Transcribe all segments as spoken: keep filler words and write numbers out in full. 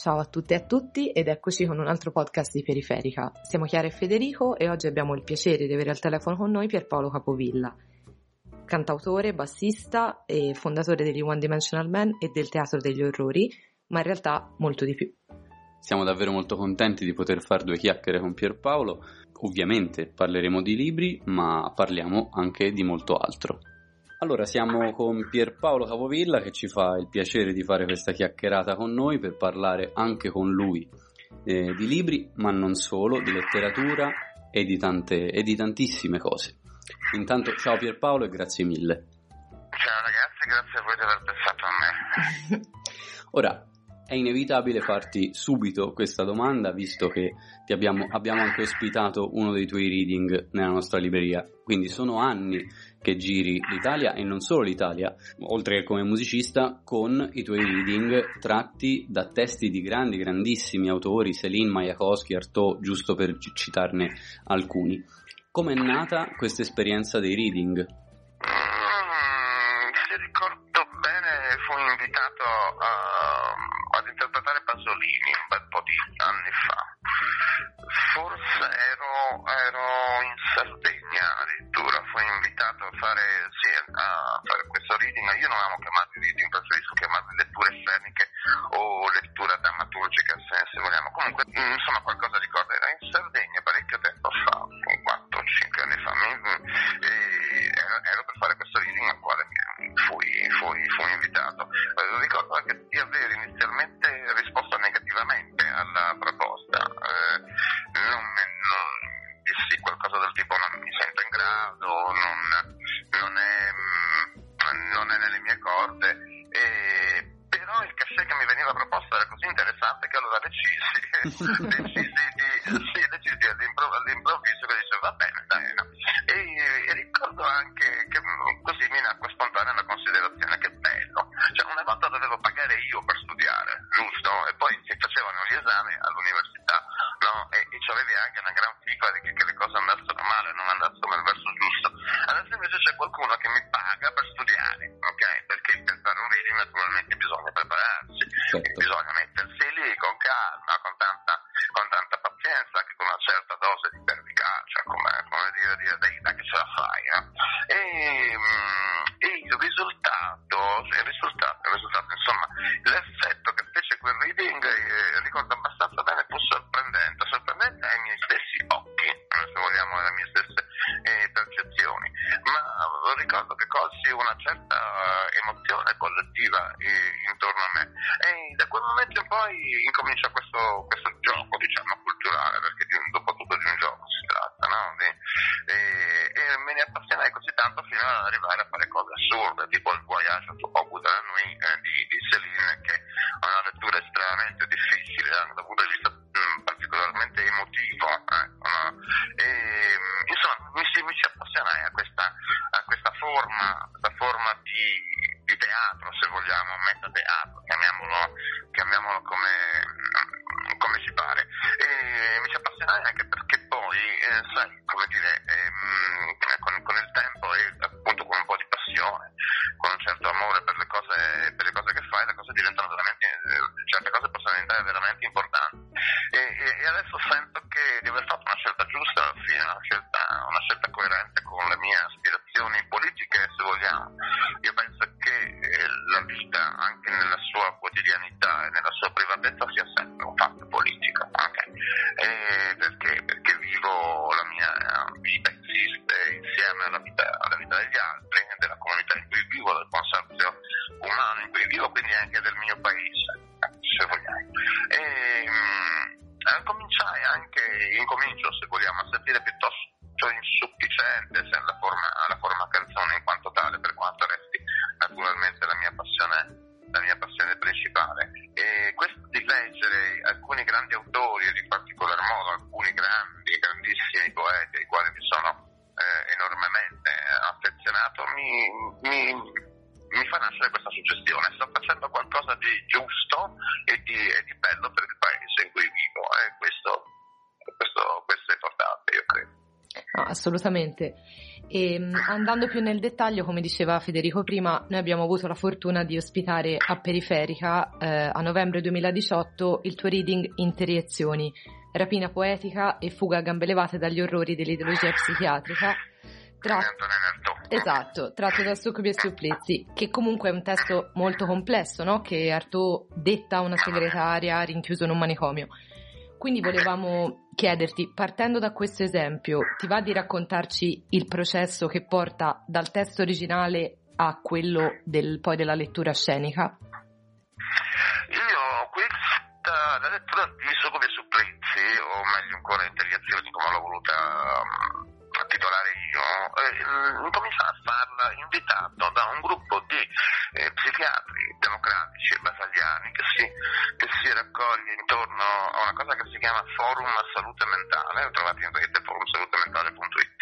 Ciao a tutte e a tutti ed eccoci con un altro podcast di Periferica. Siamo Chiara e Federico e oggi abbiamo il piacere di avere al telefono con noi Pierpaolo Capovilla, cantautore, bassista e fondatore degli One Dimensional Man e del Teatro degli Orrori, ma in realtà molto di più. Siamo davvero molto contenti di poter fare due chiacchiere con Pierpaolo. Ovviamente parleremo di libri, ma parliamo anche di molto altro. Allora, siamo con Pierpaolo Capovilla che ci fa il piacere di fare questa chiacchierata con noi per parlare anche con lui eh, di libri, ma non solo, di letteratura e di tante e di tantissime cose. Intanto, ciao Pierpaolo e grazie mille. Ciao ragazzi, grazie a voi di aver pensato a me. Ora, è inevitabile farti subito questa domanda, visto che ti abbiamo, abbiamo anche ospitato uno dei tuoi reading nella nostra libreria. Quindi sono anni che giri l'Italia e non solo l'Italia, oltre che come musicista, con i tuoi reading tratti da testi di grandi, grandissimi autori, Céline, Majakovsky, Artaud, giusto per citarne alcuni. Com'è nata questa esperienza dei reading? Mm, se ricordo bene, fui invitato a, ad interpretare Pasolini un bel po' di anni fa. Forse ero, ero in Sardegna addirittura, fui invitato a fare, sì, a fare questo reading. Io non amo chiamarli reading, preferisco chiamarli letture sceniche o lettura drammaturgica, se, se vogliamo. Comunque, insomma, qualcosa ricordo. Era in Sardegna parecchio tempo fa, quattro o cinque anni fa. Mi, e ero, ero per fare questo reading al quale fui, fui, fui invitato. Ricordo anche di aver inizialmente risposto negativamente alla proposta. Eh, non, non dissi qualcosa del tipo non mi sento in grado, non, non, è, non è nelle mie corde, e, però il cachet che mi veniva proposto era così interessante che allora decisi, decisi di, sì, decisi all'impro- all'improvviso che dice va bene, dai, no. e, e ricordo anche che così mi nacque spontanea una considerazione, che bello, cioè una volta dovevo pagare io per studiare, giusto? E poi si facevano gli esami all'università, no? E, e c'avevi anche una gran figa di che, che le cose andassero male, non andassero nel verso giusto. Adesso invece c'è qualcuno che mi paga per studiare, ok? Perché per fare un reading naturalmente bisogna prepararsi, Certo. Bisogna mettersi lì con calma, con tanta, con tanta pazienza, anche con una certa dose di pervicacia, come, come dire, dire dai, dai che ce la fai, no? E, e il risultato, il risultato, il risultato, insomma, l'effetto che fece quel reading, eh, ricordo abbastanza bene, fu sorprendente, sorprendente ai miei stessi occhi, se vogliamo, alle mie stesse eh, percezioni, ma ricordo che colsi una certa emozione collettiva eh, intorno a me, e da quel momento in poi incomincia questo, questo gioco, diciamo, culturale, perché di, dopo tutto di un gioco si tratta, no? Di, e, e me ne appassionai così tanto fino ad arrivare a fare cose assurde, tipo il Voyage au bout de la nuit eh, di, di Céline, che è una lettura estremamente difficile anche dal punto di vista mh, particolarmente emotivo, ecco, no? E, insomma, mi si, mi si appassionai a questa, a questa forma, a questa forma di, di teatro, se vogliamo, metateatro, chiamiamolo, chiamiamolo come, come si pare. E mi si appassionai anche perché poi, eh, sai, come dire, ehm, con, con il tempo e appunto con un po' di passione, con un certo amore per le cose, per le cose che fai, le cose diventano veramente, certe cose possono diventare veramente importanti. E, e, e adesso sento che di aver fatto una scelta giusta alla fine, una scelta, una scelta coerente con le mie aspirazioni politiche, se vogliamo. Io penso che eh, la vita, anche nella sua quotidianità e nella sua privatezza, sia sempre un fatto politico, okay? E perché, perché vivo la mia vita, esiste insieme alla vita, alla vita degli altri, della comunità in cui vivo, del consorzio umano in cui vivo, quindi anche del mio paese, se vogliamo. E um, cominciai anche, incomincio, se vogliamo, a sentire piuttosto insufficiente se la forma, la forma canzone in quanto tale, per quanto resti naturalmente la mia passione, la mia passione principale. E questo di leggere alcuni grandi autori, e in particolar modo alcuni grandi, grandissimi poeti ai quali mi sono eh, enormemente affezionato, mi, mi, mi fa nascere questa suggestione: sto facendo qualcosa di giusto e di, e di bello per il paese in cui vivo, e questo, questo, questo è importante, io credo. No, assolutamente. E andando più nel dettaglio, come diceva Federico prima, noi abbiamo avuto la fortuna di ospitare a Periferica eh, a novembre duemiladiciotto il tuo reading Interiezioni, rapina poetica e fuga a gambe levate dagli orrori dell'ideologia psichiatrica. Tra... Esatto, tratto da Succubi e Supplizi, che comunque è un testo molto complesso, no? Che Artaud detta a una segretaria rinchiuso in un manicomio. Quindi volevamo chiederti, partendo da questo esempio, ti va di raccontarci il processo che porta dal testo originale a quello del, poi della lettura scenica? Io questa, la lettura di Succubi e Supplizi, o meglio ancora Interiezioni, come l'ho voluta um, titolare io, eh, cominciai a farla invitato da un gruppo di eh, psichiatri democratici e basagliani che si, che si raccoglie intorno a una cosa che si chiama Forum Salute Mentale. Lo trovate in rete, forum salute mentale punto it.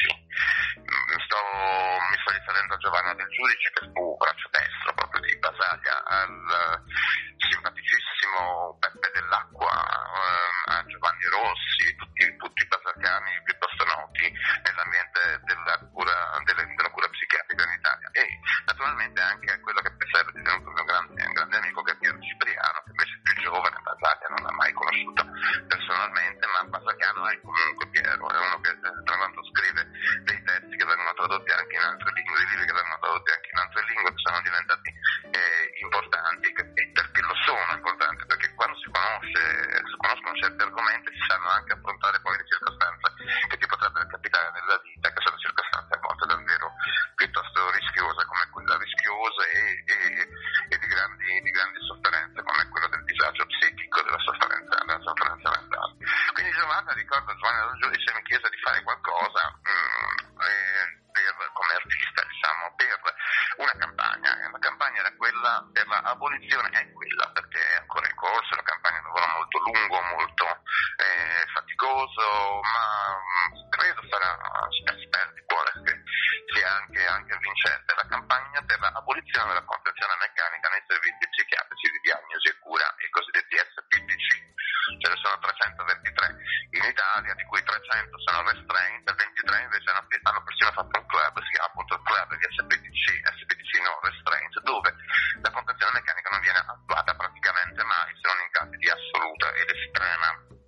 Mi sto, mi sto riferendo a Giovanna Del Giudice, che fu braccio destro proprio di Basaglia, al simpaticissimo Peppe Dell'Acqua, eh, a Giovanni Rossi, tutti, tutti i basagliani piuttosto noti nell'ambiente della cura, delle, della cura psichiatrica in Italia, e naturalmente anche a quello che per sé è divenuto un mio grande, un grande amico, che è Piero Cipriano, che invece è più giovane. Basaglia non l'ha mai conosciuto personalmente, ma Basagliano è comunque Piero, è uno che tra l'altro scrive dei testi che vengono tradotti anche in altre lingue, dei libri che vengono tradotti anche in altre lingue, che sono diventati eh, importanti, che, perché lo sono importanti, perché quando si conosce, si conoscono certi argomenti, si sanno anche affrontare poi le circostanze che ti potrebbero capitare nella vita, che sono circostanze a volte davvero piuttosto rischiose, come quella rischiose e, e, e di grandi, di grandi sofferenze, come quella del disagio psichico, della sofferenza, della sofferenza mentale. Quindi Giovanna, ricordo, Giovanna Del Giudice mi chiese di fare qualcosa mh, eh, per, come artista, diciamo, per una campagna. La campagna era quella per l'abolizione, è quella perché è ancora in corso, la campagna è un lavoro molto lungo, molto eh, faticoso, ma mh, credo sarà, spero di cuore che sia anche, anche vincente, la campagna per l'abolizione della contenzione meccanica nei servizi psichiatrici di diagnosi e cura, i cosiddetti S P D C. Ce ne sono trecentoventitré in Italia, di cui trecento sono restraint, ventitré invece hanno, hanno persino fatto un club, si chiama appunto il club di S P D C, S P D C non restraint, dove la contenzione meccanica non viene attuata praticamente mai, se non in casi di assoluta ed estrema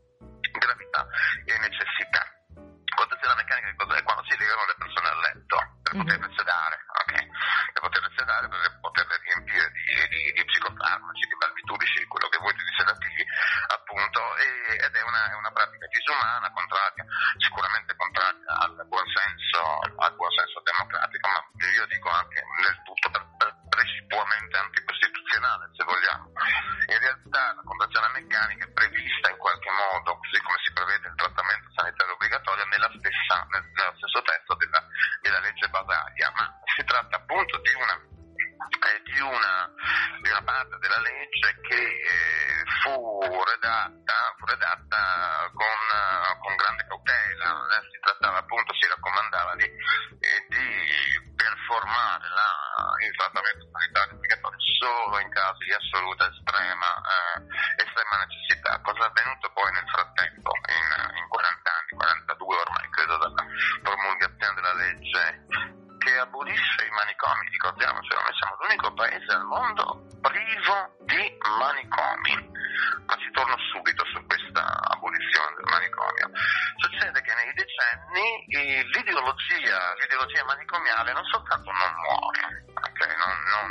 gravità e necessità. Contenzione meccanica che cos'è? Quando si legano le persone al letto per mm-hmm. poterle sedare, ok? Per poterle sedare, per poterle riempire di, di, di psicofarmaci, di barbiturici, quello che vuoi, di sedativi, appunto, e, ed è una, è una pratica disumana, contraria, sicuramente contraria al buon senso, al buon senso democratico, ma io dico anche nel tutto per, per precipuamente anticostituzionale, se vogliamo. In realtà la contenzione meccanica è prevista in qualche modo, così come si prevede il trattamento sanitario obbligatorio, nella stessa, nel, nello stesso testo della, della legge Basaglia, ma si tratta appunto di una, eh, di una, di una parte della legge che eh, fu redatta, fu redatta con, uh, con grande cautela. Eh, si trattava appunto, si raccomandava di, eh, di performare la, il trattamento sanitario obbligatorio solo in casi di assoluta estrema, eh, estrema necessità. Cosa è avvenuto poi nel frattempo, in, in quaranta anni, quarantadue ormai credo, dalla promulgazione della legge che abolisce i manicomi? Ricordiamocelo, noi siamo l'unico paese al mondo privo di manicomi, ma ci torno subito su questa abolizione del manicomio. Succede che nei decenni l'ideologia, l'ideologia manicomiale non soltanto non muore, okay? non, non,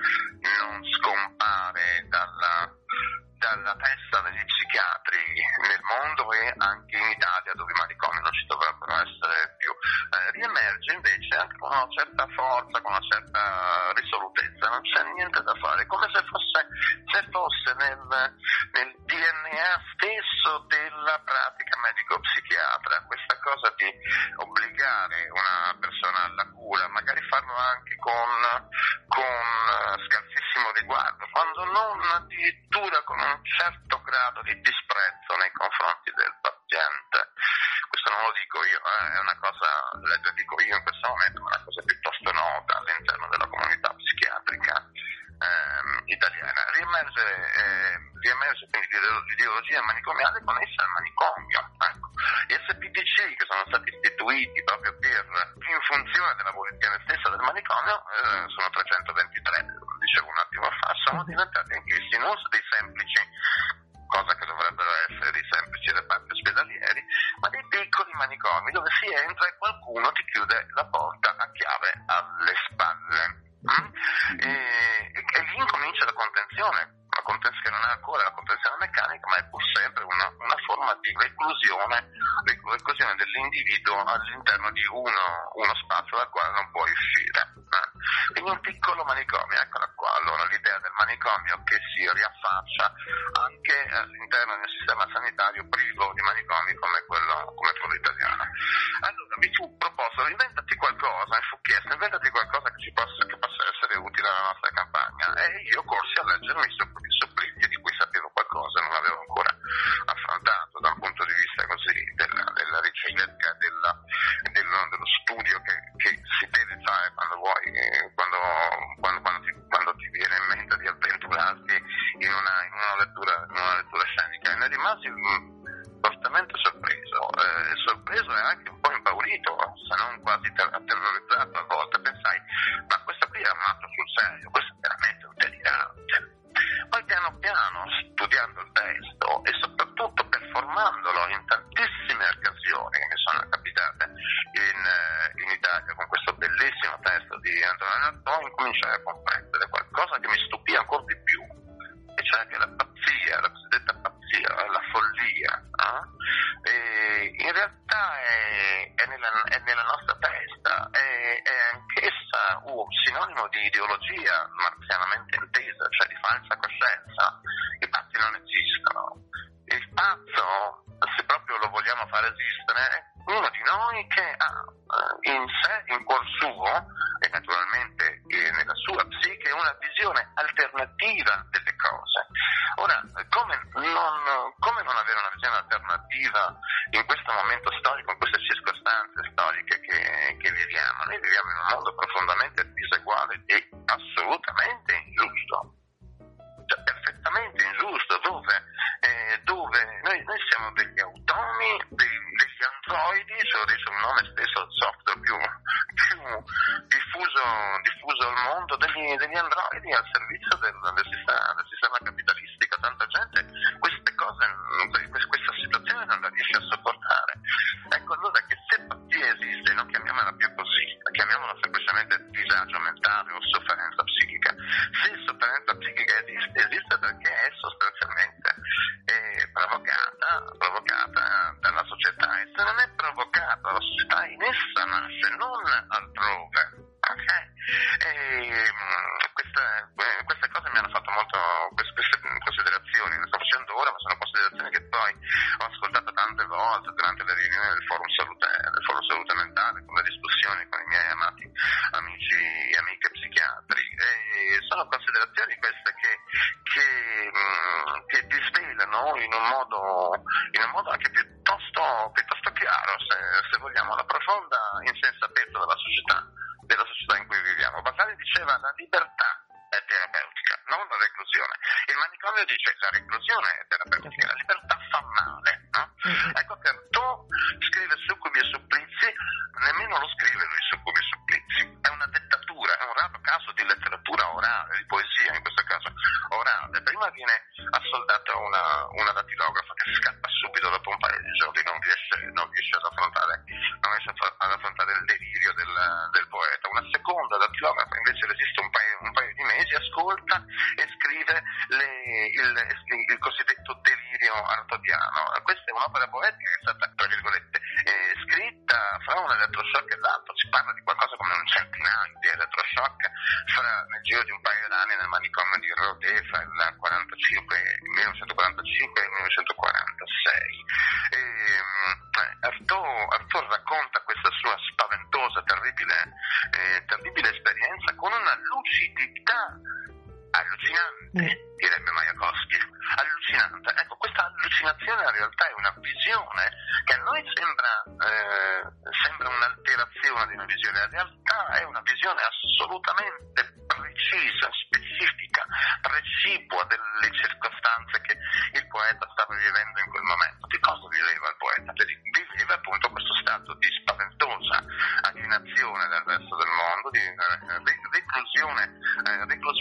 non scompare dalla, dalla testa degli psichiatri nel mondo e anche in Italia, dove i manicomi non ci dovrebbero essere più, eh, riemerge invece anche con una certa forza, con una certa risolutezza. Non c'è niente da fare, come se fosse, se fosse nel, nel D N A stesso della pratica medico-psichiatra, questa cosa di obbligare una persona alla cura, magari farlo anche con, con scarsissimo riguardo, quando non addirittura con un certo grado di disprezzo nei confronti del paziente. Questo non lo dico io, eh, è una cosa, lo dico io in questo momento, ma è una cosa piuttosto nota all'interno della comunità psichiatrica ehm, italiana. Riemerge, eh, riemerge quindi l'ideologia manicomiale connessa al manicomio. Ecco. Gli S P T C, che sono stati istituiti proprio per, in funzione dell'abolizione stessa del manicomio, eh, sono trecentoventitré, dicevo un attimo fa, sono diventati anch'essi non dei semplici, cosa che dovrebbero essere dei semplici reparti ospedalieri, ma dei piccoli manicomi dove si entra e qualcuno ti chiude la porta a chiave alle spalle. Mm? E, e, e lì incomincia la contenzione, la contenzione che non è ancora la contenzione meccanica, ma è pur sempre una, una forma di reclusione, reclusione dell'individuo all'interno di uno, uno spazio dal quale non può uscire. Eh? Quindi un piccolo manicomio, eccola qua, allora l'idea del manicomio che si riaffaccia anche all'interno di un sistema sanitario privo di manicomi come quello, come quello italiano. Allora mi fu proposto, inventati qualcosa, mi fu chiesto, inventati qualcosa che, ci possa, che possa essere utile alla nostra campagna, e io corsi a leggermi i supplizi di cui sapevo qualcosa, non avevo ancora affrontato da un punto di vista così della, della ricerca, della, dello, dello studio che, che si deve fare quando vuoi, quando, quando, quando, ti, quando ti viene in mente di avventurarti in una, in una, lettura, in una lettura scenica. E ne rimasi fortemente sorpreso, eh, sorpreso e anche un po' impaurito, se non quasi ter- terrorizzato a volte. Pensai, ma questo qui è armato sul serio, questo è veramente un delirante. Poi piano piano, studiando il testo e soprattutto performandolo in tantissime occasioni che mi sono capitate in, in Italia con questo bellissimo testo di Antonio Artaud, incominciai a comprendere qualcosa che mi stupì ancora di più, e cioè che la pazzia, la cosiddetta pazzia, la follia, eh? E in realtà è, è, nella, è nella nostra testa, è, è anch'essa un sinonimo di ideologia marzianamente intesa, cioè di falsa coscienza. I pazzi non esistono. Il pazzo, se proprio lo vogliamo far esistere, è uno di noi che ha in sé, in cuor suo, e naturalmente nella sua psiche, una visione alternativa delle cose. Ora, come non, come non avere una visione alternativa in questo momento storico, in queste circostanze storiche che, che viviamo? Noi viviamo in un mondo profondamente diseguale e assolutamente ingiusto, cioè perfettamente ingiusto, dove, eh, dove noi, noi siamo degli automi, dei, degli androidi, ce lo dice un nome stesso, il software più, più diffuso, diffuso al mondo, degli, degli androidi al servizio del, del, sistema, del sistema capitalistico. Tanta gente queste cose, questa situazione non la riesce a sopportare. Ecco allora che se pazzia esiste, non chiamiamola più così, chiamiamola semplicemente disagio mentale o sofferenza psichica. Se sofferenza psichica esiste, esiste perché è sostanzialmente eh, provocata, provocata dalla società, e se non è provocata dalla società, in essa nasce, non altrove. Okay? E, queste, queste cose mi hanno fatto molto, queste, queste considerazioni le sto facendo ora, ma sono considerazioni che poi ho ascoltato tante volte durante le riunioni del forum salute, del forum salute mentale, con le discussioni con i miei amati amici e amiche psichiatri, e sono considerazioni queste che, che, che disvelano in un modo, in un modo anche piuttosto, piuttosto chiaro, se, se vogliamo, la profonda insensatezza della società, della società in cui viviamo. Basali diceva la libertà è terapeutica, non la reclusione. Il manicomio dice la reclusione è terapeutica, la libertà fa male, no? Ecco che Artaud scrive Succubi e supplizi, nemmeno lo scrive lui Succubi e supplizi, è una dettatura, è un raro caso di letteratura orale, di poesia in questo caso orale. Prima viene assoldata una, una datilografa che scappa subito dopo un paio di giorni, non riesce, non riesce ad affrontare, non riesce ad affrontare il delirio del, del poeta. Una seconda datilografa invece resiste un paio, un paio di mesi, ascolta e scrive le, il, il cosiddetto delirio artodiano. Questa è un'opera poetica che è stata, tra virgolette, eh, scritta fra un elettroshock e l'altro. Si parla di qualcosa come un centinaio di elettroshock fra, nel giro di un paio d'anni nel manicomio di Rodé fra il millenovecentoquarantacinque e il millenovecentoquarantasei. E, eh, Artaud, Artaud racconta questa sua spaventosa, terribile, eh, terribile esperienza con una lucidità allucinante, direbbe Majakovsky, allucinante. Ecco, questa allucinazione in realtà è una visione che a noi sembra, eh, sembra un'alterazione di una visione, in realtà è una visione assolutamente precisa, specifica, precipua delle circostanze che il poeta stava vivendo in quel momento. Che cosa viveva il poeta? Viveva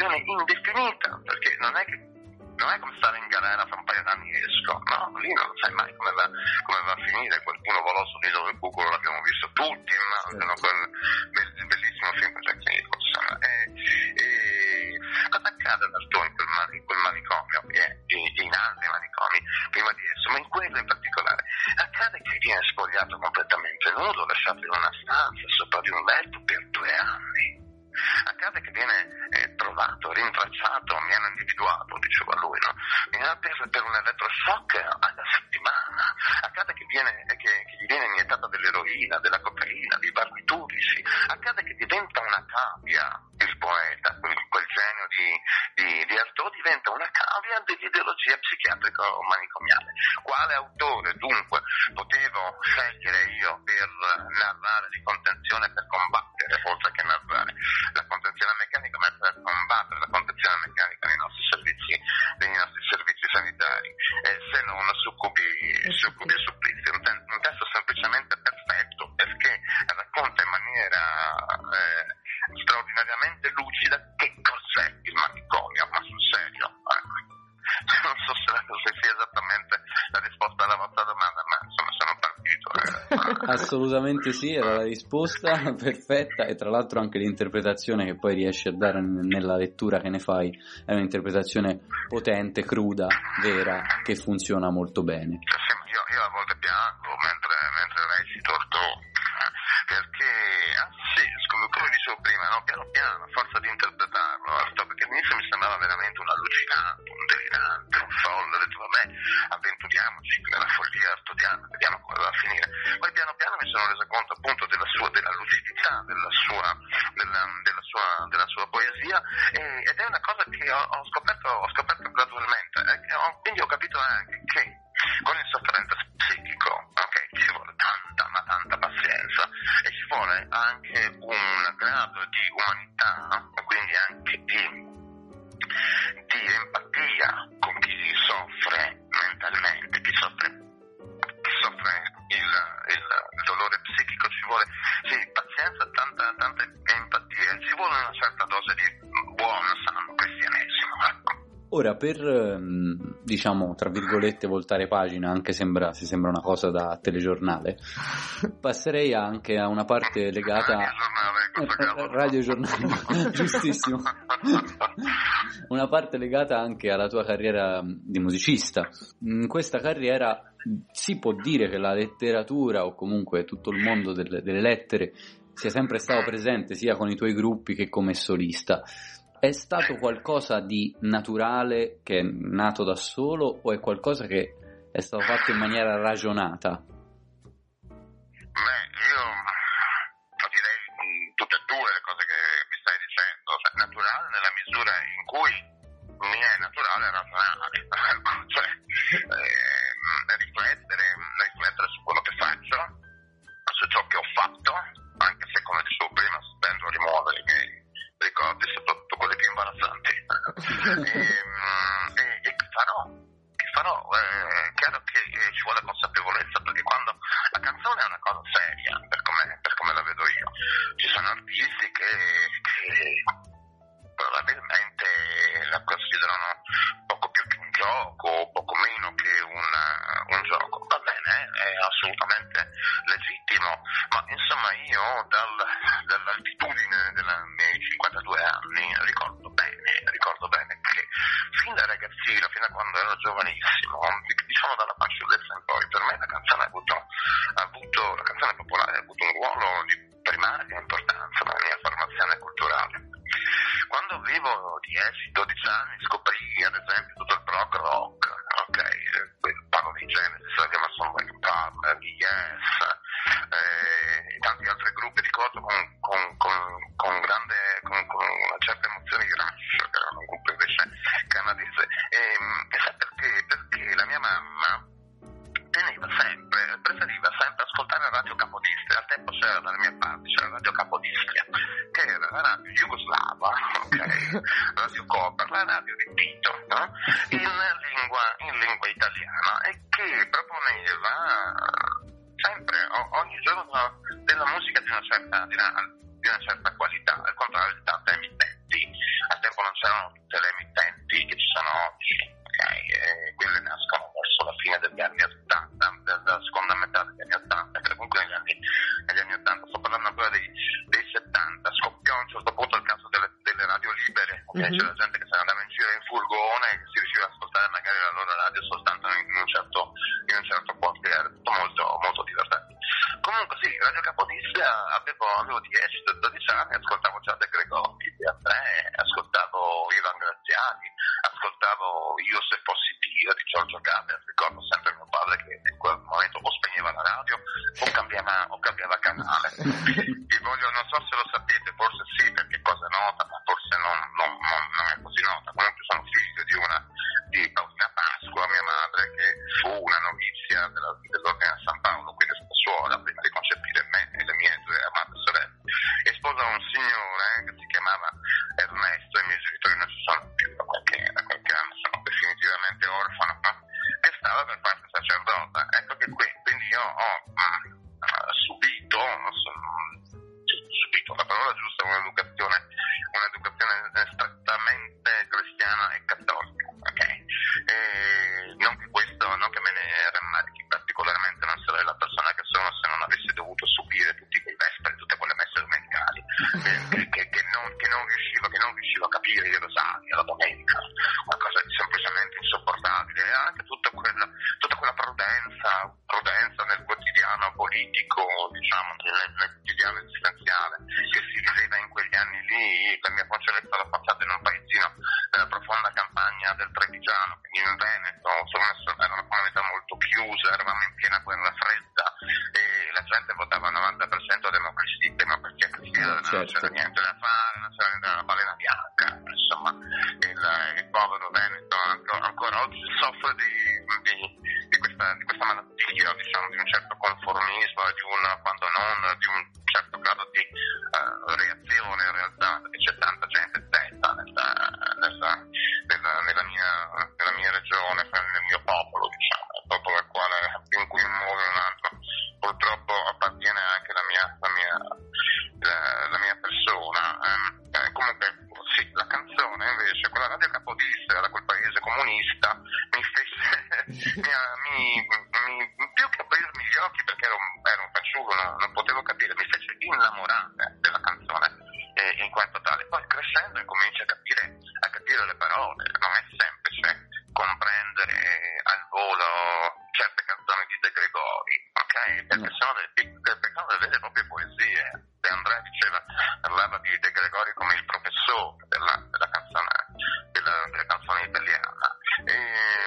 detenzione indefinita, perché non è che non è come stare in galera fra un paio d'anni e esco, no, lì non sai mai come va, come va a finire. Qualcuno volò sull'isola del Cuculo, l'abbiamo visto tutti, immagino, quel bell- bellissimo film con Jack Nicholson. E, e cosa accade all'Artù in quel, mani- in quel manicomio, e in altri manicomi prima di esso, ma in quello in particolare? Accade che viene spogliato completamente nudo, lasciato in una stanza sopra di un letto per due anni. Accade che viene eh, trovato, rintracciato, mi hanno individuato, diceva lui, no? Viene atteso per un elettroshock alla settimana. Accade che, viene, che, che gli viene iniettata dell'eroina, della cocaina, dei barbiturici. Accade che diventa una cavia, il poeta, quel, quel genio di, di, di Artaud diventa una cavia dell'ideologia psichiatrico-manicomiale. Quale autore dunque potevo scegliere io per narrare di contenzione, per combattere, oltre che narrare? La contenzione meccanica messa a combattere la contenzione meccanica nei nostri servizi, nei nostri servizi sanitari, e se non succubi, succubi e supplizi. Un, te- un testo semplicemente perfetto, perché racconta in maniera eh, straordinariamente lucida che cos'è il manicomio, ma sul serio. Eh. Non so se, se sia esattamente la risposta alla vostra domanda, ma insomma sono partito. Eh. Assolutamente sì, era la risposta perfetta, e tra l'altro anche l'interpretazione che poi riesci a dare nella lettura che ne fai è un'interpretazione potente, cruda, vera, che funziona molto bene. Sì, io, io a volte piango mentre, mentre recito Artaud, perché, ah sì, come dicevo prima, no, piano piano, a forza di interpretarlo, Artaud, perché all'inizio mi sembrava veramente un allucinante, un delirante, un folle, ho detto vabbè, avventuriamoci nella follia artodiana, vediamo come va a finire. Poi piano piano mi sono reso conto appunto della sua, della lucidità, della sua, della, della sua, della sua poesia, e, ed è una cosa che ho, ho scoperto, ho scoperto gradualmente, e ho, quindi ho capito anche che con il sofferente psichico, ok, ci vuole tanta, ma tanta pazienza, e ci vuole anche un grado di umanità, quindi anche di, di empatia con chi soffre mentalmente, chi soffre, chi soffre il, il, il dolore psichico. Ci vuole sì, pazienza, tanta, tanta empatia, ci vuole una certa dose di buon sano cristianesimo, ecco. Ora, per, diciamo, tra virgolette, voltare pagina, anche sembra, se sembra una cosa da telegiornale, passerei anche a una parte legata a radiogiornale, giustissimo, una parte legata anche alla tua carriera di musicista. In questa carriera si può dire che la letteratura, o comunque tutto il mondo delle, delle lettere, sia sempre stato presente sia con i tuoi gruppi che come solista. È stato qualcosa di naturale, che è nato da solo, o è qualcosa che è stato fatto in maniera ragionata? Beh, io direi tutte e due le cose che mi stai dicendo. Cioè, naturale nella misura in cui mi è naturale ragionare, cioè eh, riflettere, riflettere su quello che faccio, su ciò che ho fatto, anche se, come dicevo prima, tendo a rimuovere i miei ricordi, soprattutto quelli più imbarazzanti. e, e, e che farò? Che farò? È chiaro che eh, ci vuole consapevolezza, perché quando la canzone è una cosa seria, per come, per come la vedo io, ci sono artisti che, che probabilmente la considerano poco più che un gioco, poco meno che una, un gioco. Va bene, è assolutamente legittimo, ma insomma io dal, dall'altitudine dei miei cinquantadue anni ricordo bene, ricordo bene che fin da ragazzino, fino a quando ero giovanissimo, diciamo dalla fanciullezza in poi, per me la canzone ha avuto, ha avuto la canzone popolare ha avuto un ruolo di primaria importanza nella mia formazione culturale. Quando avevo dieci dodici anni scoprì ad esempio tutto il prog rock, ok, parlo di Genesis, Emerson, Lake and Palmer, Yes, e tanti altri gruppi. Ricordo con, con, con, con grande, con, con una certa emozione di Rush, che era un gruppo invece canadese, e, e sai perché? Perché la mia mamma teneva sempre, preferiva sempre ascoltare Radio Capodistria. Al tempo c'era dalle mie parti, c'era Radio Capodistria, che era la radio jugoslava, ok, Radio Koper, la radio di Tito, no? in, lingua, in lingua italiana, e che proponeva sempre, ogni giorno, della musica di una certa, di una, di una certa qualità, al contrario di tante emittenti al tempo non c'erano tutte le emittenti che ci sono oggi, ok? E quelle nascono verso la fine degli anni ottanta, della seconda metà degli anni ottanta, che comunque negli anni, negli anni ottanta, sto parlando ancora dei, dei settanta, scoppiò a un certo punto il caso delle, delle radio libere, ok? Mm-hmm. C'era gente che se ne andava in giro in furgone e che si riusciva ad ascoltare magari la loro radio soltanto in un certo, in un certo quartiere, tutto molto, molto divertente. Comunque sì, Radio Capodistria avevo, avevo dieci dodici anni, ascoltavo già De Gregori, di André, ascoltavo Ivan Graziani, ascoltavo Io se fossi Dio di Giorgio Gaber. Ricordo sempre mio padre che in quel momento o spegneva la radio o cambiava, o cambiava canale. Vi voglio, non so se lo sapete, forse sì perché cosa nota, ma forse non, non, non, non è così nota. Comunque sono figlio di una di Paolina Pasqua, mia madre, che fu una novizia della, dell'Ordine a San Paolo, quindi è stata suora prima di concepire me e le mie due amate sorelle, e sposa un signore che si chiamava Ernesto, e i miei genitori non ci sono più da qualche, da qualche anno, sono definitivamente orfano, no? Che stava per farsi sacerdote. Ecco che qui, quindi io ho uh, subito, subito, la parola giusta, un'educazione, un'educazione strettamente cristiana e cattolica, ok? E non che questo, non che me ne rammarichi particolarmente, non sarei la persona che sono se non avessi dovuto subire tutti quei vesperi, tutte quelle messe domenicali, che, che, che, non, che non riuscivo, che non riuscivo a capire i rosari la domenica, una cosa semplicemente insopportabile, e anche tutta quella, tutta quella prudenza, prudenza nel quotidiano politico, diciamo, nel, nel quotidiano esistenziale che si viveva in quegli anni lì. La mia concerezza l'ho passata in un paesino della profonda campagna del Trevigiano, quindi in Veneto, era una comunità molto chiusa, eravamo in piena guerra fredda e la gente votava al novanta per cento democristi, democrazia cristiana, certo. Non c'era niente da fare, non c'era niente, una balena bianca, insomma, il, il povero Veneto ancora, ancora oggi soffre di, di, di, questa, di questa malattia, diciamo, di un certo conformismo, di un, quando non, di un certo grado di uh, reazione in realtà, perché c'è tanta gente zetta nella, nella, nella, nella, mia, nella mia regione, nel mio popolo, diciamo, il popolo al quale, in cui un modo o un altro purtroppo appartiene anche la mia, la mia, la, la mia persona. Eh, comunque sì, la canzone invece, quella Radio Capodistria da quel paese comunista, mi fece mi, mi, mi, più che aprirmi gli occhi, perché ero, ero un fanciullo, non, non potevo capire, mi fece innamorare della canzone eh, in quanto tale. Poi crescendo incominci a capire, a capire le parole, non è semplice comprendere al volo certe canzoni di De Gregori, ok? Perché sono delle, perché sono delle vere e proprie poesie. De André diceva, parlava di De Gregori come il professore della, della canzone, della, della canzone italiana. E,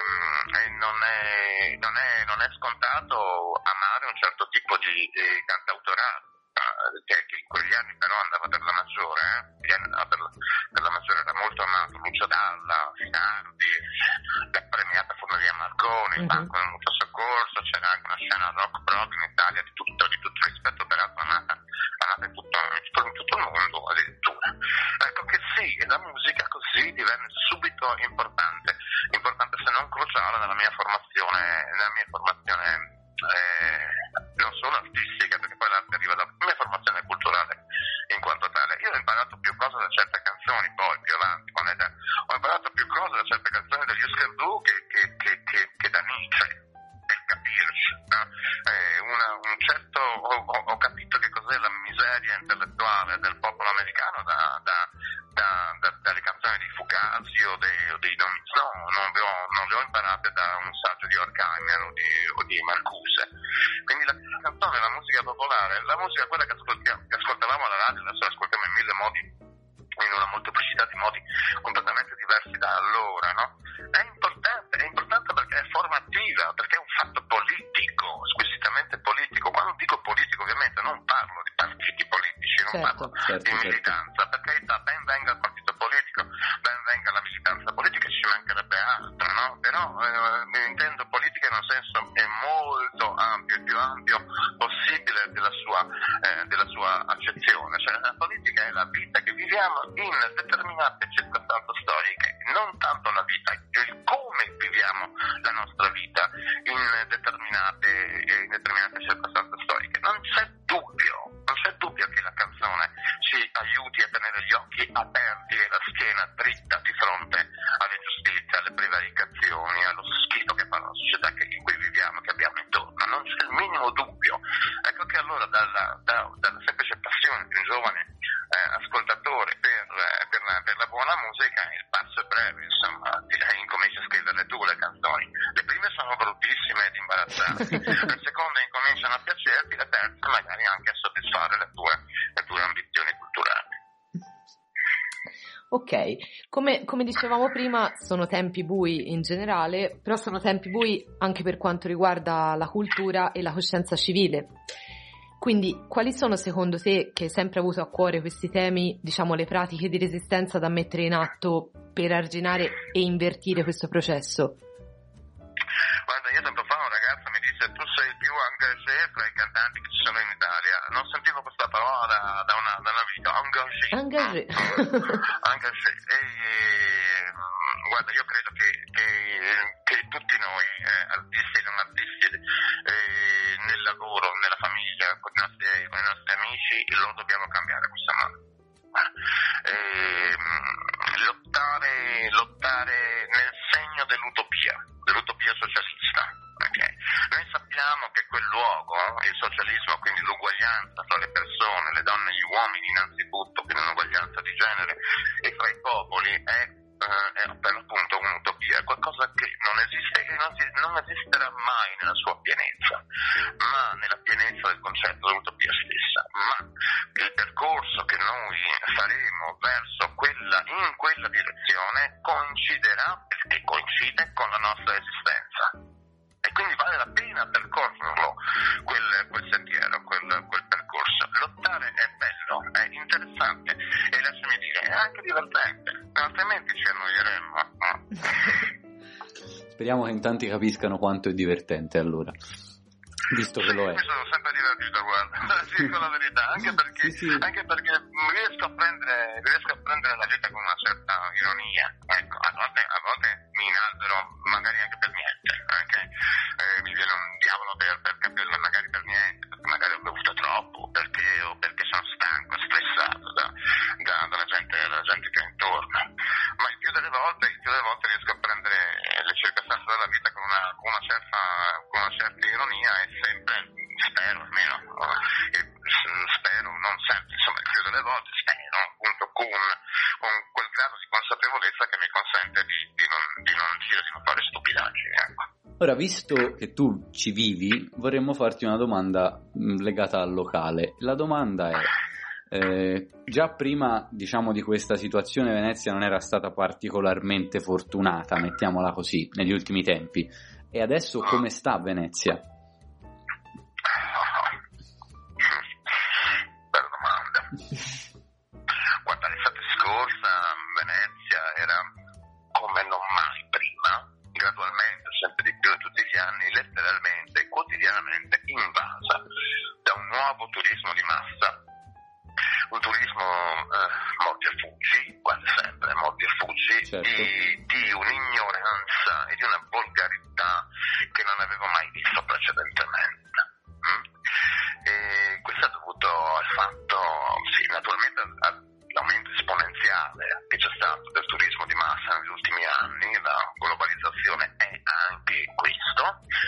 e non, è, non, è, non è scontato amare un certo tipo di, di cantautorato, che, che in quegli anni però andava per la maggiore, eh? andava per, la, per la maggiore, era molto amato. Lucio Dalla, Finardi, la premiata Forneria Marconi, il Banco del Mutuo Soccorso, c'era anche una scena rock prog in Italia di tutto, di tutto rispetto, peraltro amata, amata in, tutto, in tutto il mondo addirittura. Ecco che sì, la musica così divenne subito importante, importante se non cruciale nella mia formazione, nella mia formazione eh, non solo artistica, perché poi l'arte arriva dalla mia formazione culturale in quanto tale. Io ho imparato più cose da certe canzoni, poi più avanti, con l'età, ho imparato più cose da certe canzoni degli Scherdu che, che, che, che, che da Nietzsche, per capirci, no? eh, una, un certo, ho, ho capito che cos'è la miseria intellettuale del popolo americano da, da, da, da, dalle canzoni di Fugazi o dei, o dei Don Zon, non le ho, non le ho imparate da un saggio di Horkheimer o di, o di Marcuse. Quindi la canzone, la musica popolare, la musica quella che, che ascoltavamo alla radio, adesso l'ascoltiamo in mille modi, in una molteplicità di modi completamente diversi da allora, no? È importante, è importante perché è formativa, perché è un fatto politico, squisitamente politico. Quando dico politico ovviamente non parlo di partiti politici, non certo, parlo certo, di militanza, certo. Per carità, ben venga il partito politico, ben venga la militanza politica, ci mancherebbe altro, no? Però eh, intendo politica in un senso è molto ampio, il più ampio possibile della sua, eh, della sua accezione. Cioè la politica è la vita che viviamo in determinate circostanze storiche, non tanto la vita, il come viviamo la nostra vita in determinate, in determinate circostanze storiche. Non c'è dubbio, non c'è dubbio che la canzone ci aiuti a tenere gli occhi aperti e la schiena brevi, insomma, direi incominci a scriverle tu le canzoni. Le prime sono bruttissime ed imbarazzanti, le seconde incominciano a piacerti, le terze magari anche a soddisfare le tue, le tue ambizioni culturali. Ok, come, come dicevamo prima, sono tempi bui in generale, però sono tempi bui anche per quanto riguarda la cultura e la coscienza civile. Quindi, quali sono secondo te, che hai sempre avuto a cuore questi temi, diciamo le pratiche di resistenza da mettere in atto per arginare e invertire questo processo? Guarda, io tempo fa un ragazzo mi disse: tu sei il più engagé tra i cantanti che ci sono in Italia. Non sentivo questa parola da, da, una, da una vita. Engagé. Engagé. Engagé. E, guarda, io credo che, che, che tutti noi, eh, artisti e non artisti, eh, nel lavoro, nella famiglia, con i nostri, con i nostri amici, lo dobbiamo cambiare questa mano. Eh, lottare, lottare nel segno dell'utopia, dell'utopia socialista. Okay. Noi sappiamo che quel luogo, il socialismo, quindi l'uguaglianza tra le persone, le donne e gli uomini innanzitutto, quindi un'uguaglianza di genere, e fra i popoli è, eh, è per l'appunto un'utopia, è qualcosa che non esiste, che non, si, non esisterà mai nella sua pienezza, ma nella pienezza del concetto dell'utopia stessa. Ma il percorso che noi faremo verso quella, in quella direzione coinciderà, perché coincide con la nostra esistenza. E quindi vale la pena percorrerlo, quel, quel sentiero, quel, quel percorso. Lottare è bello, è interessante e lasciami dire, è anche divertente, altrimenti ci annoieremmo. Speriamo che in tanti capiscano quanto è divertente allora, visto che lo è. Mi sono sempre divertito, guarda, dico la verità, anche perché, sì, sì. Anche perché riesco a prendere, riesco a prendere la vita con una certa ironia. Ecco, a volte, a volte mi inalbero, magari anche per niente, okay? eh, mi viene un diavolo per, per capirlo, magari per niente, perché magari ho bevuto troppo, perché, o perché sono stanco, stressato da, da, dalla gente, dalla gente che è intorno. Ma il più delle volte, il più delle volte riesco a prendere le circostanze della vita con una, con una certa, con una certa ironia e sempre, spero almeno, spero, non sempre, insomma, il più delle volte spero, appunto, con, con quel grado di consapevolezza che mi consente di, di, non, di non dire, di non fare stupidaggini, ecco. Ora, visto che tu ci vivi, vorremmo farti una domanda legata al locale. La domanda è, eh, già prima, diciamo, di questa situazione Venezia non era stata particolarmente fortunata, mettiamola così, negli ultimi tempi. E adesso come sta Venezia? Bella domanda. Guarda, l'estate scorsa Venezia era come non mai prima, gradualmente, sempre di più tutti gli anni, letteralmente, quotidianamente invasa da un nuovo turismo di massa, un turismo eh, mordi e fuggi, quasi sempre mordi e fuggi, certo. di, di un'ignoranza e di una volgarità che non avevo mai visto precedentemente. Mm? E questo è dovuto al fatto, sì, naturalmente all'aumento esponenziale che c'è stato del turismo di massa negli ultimi anni. La globalizzazione è anche questo,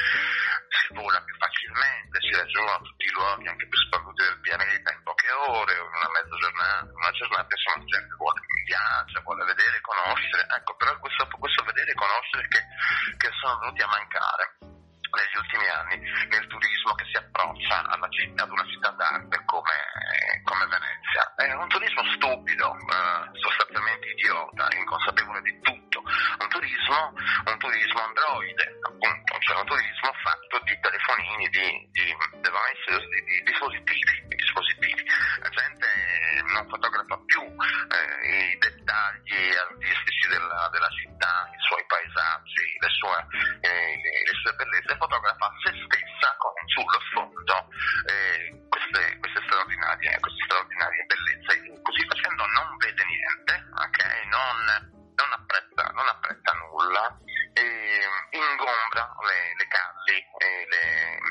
si vola più facilmente, si raggiungono tutti i luoghi anche più sperduti del pianeta in poche ore, in una mezza giornata, una giornata, insomma, la gente vuole viaggiare, vuole vedere e conoscere, ecco, però questo, questo vedere e conoscere che, che sono venuti a mancare negli ultimi anni nel turismo che si approccia alla città, ad una città d'arte come, come Venezia. È un turismo stupido, eh, sostanzialmente idiota, inconsapevole di tutto, un turismo, un turismo androide, appunto, cioè un turismo fatto di telefonini, di, di devices, di, di dispositivi, di dispositivi. La gente non fotografa più eh, i dettagli artistici della, della città, i suoi paesaggi, le sue, eh, le sue bellezze, fotografa se stessa con sullo sfondo eh, queste, queste straordinarie, queste straordinarie bellezze. Così facendo non vede niente, ok? Non, non apprezza, non apprezza nulla, e ingombra le, le calli e le,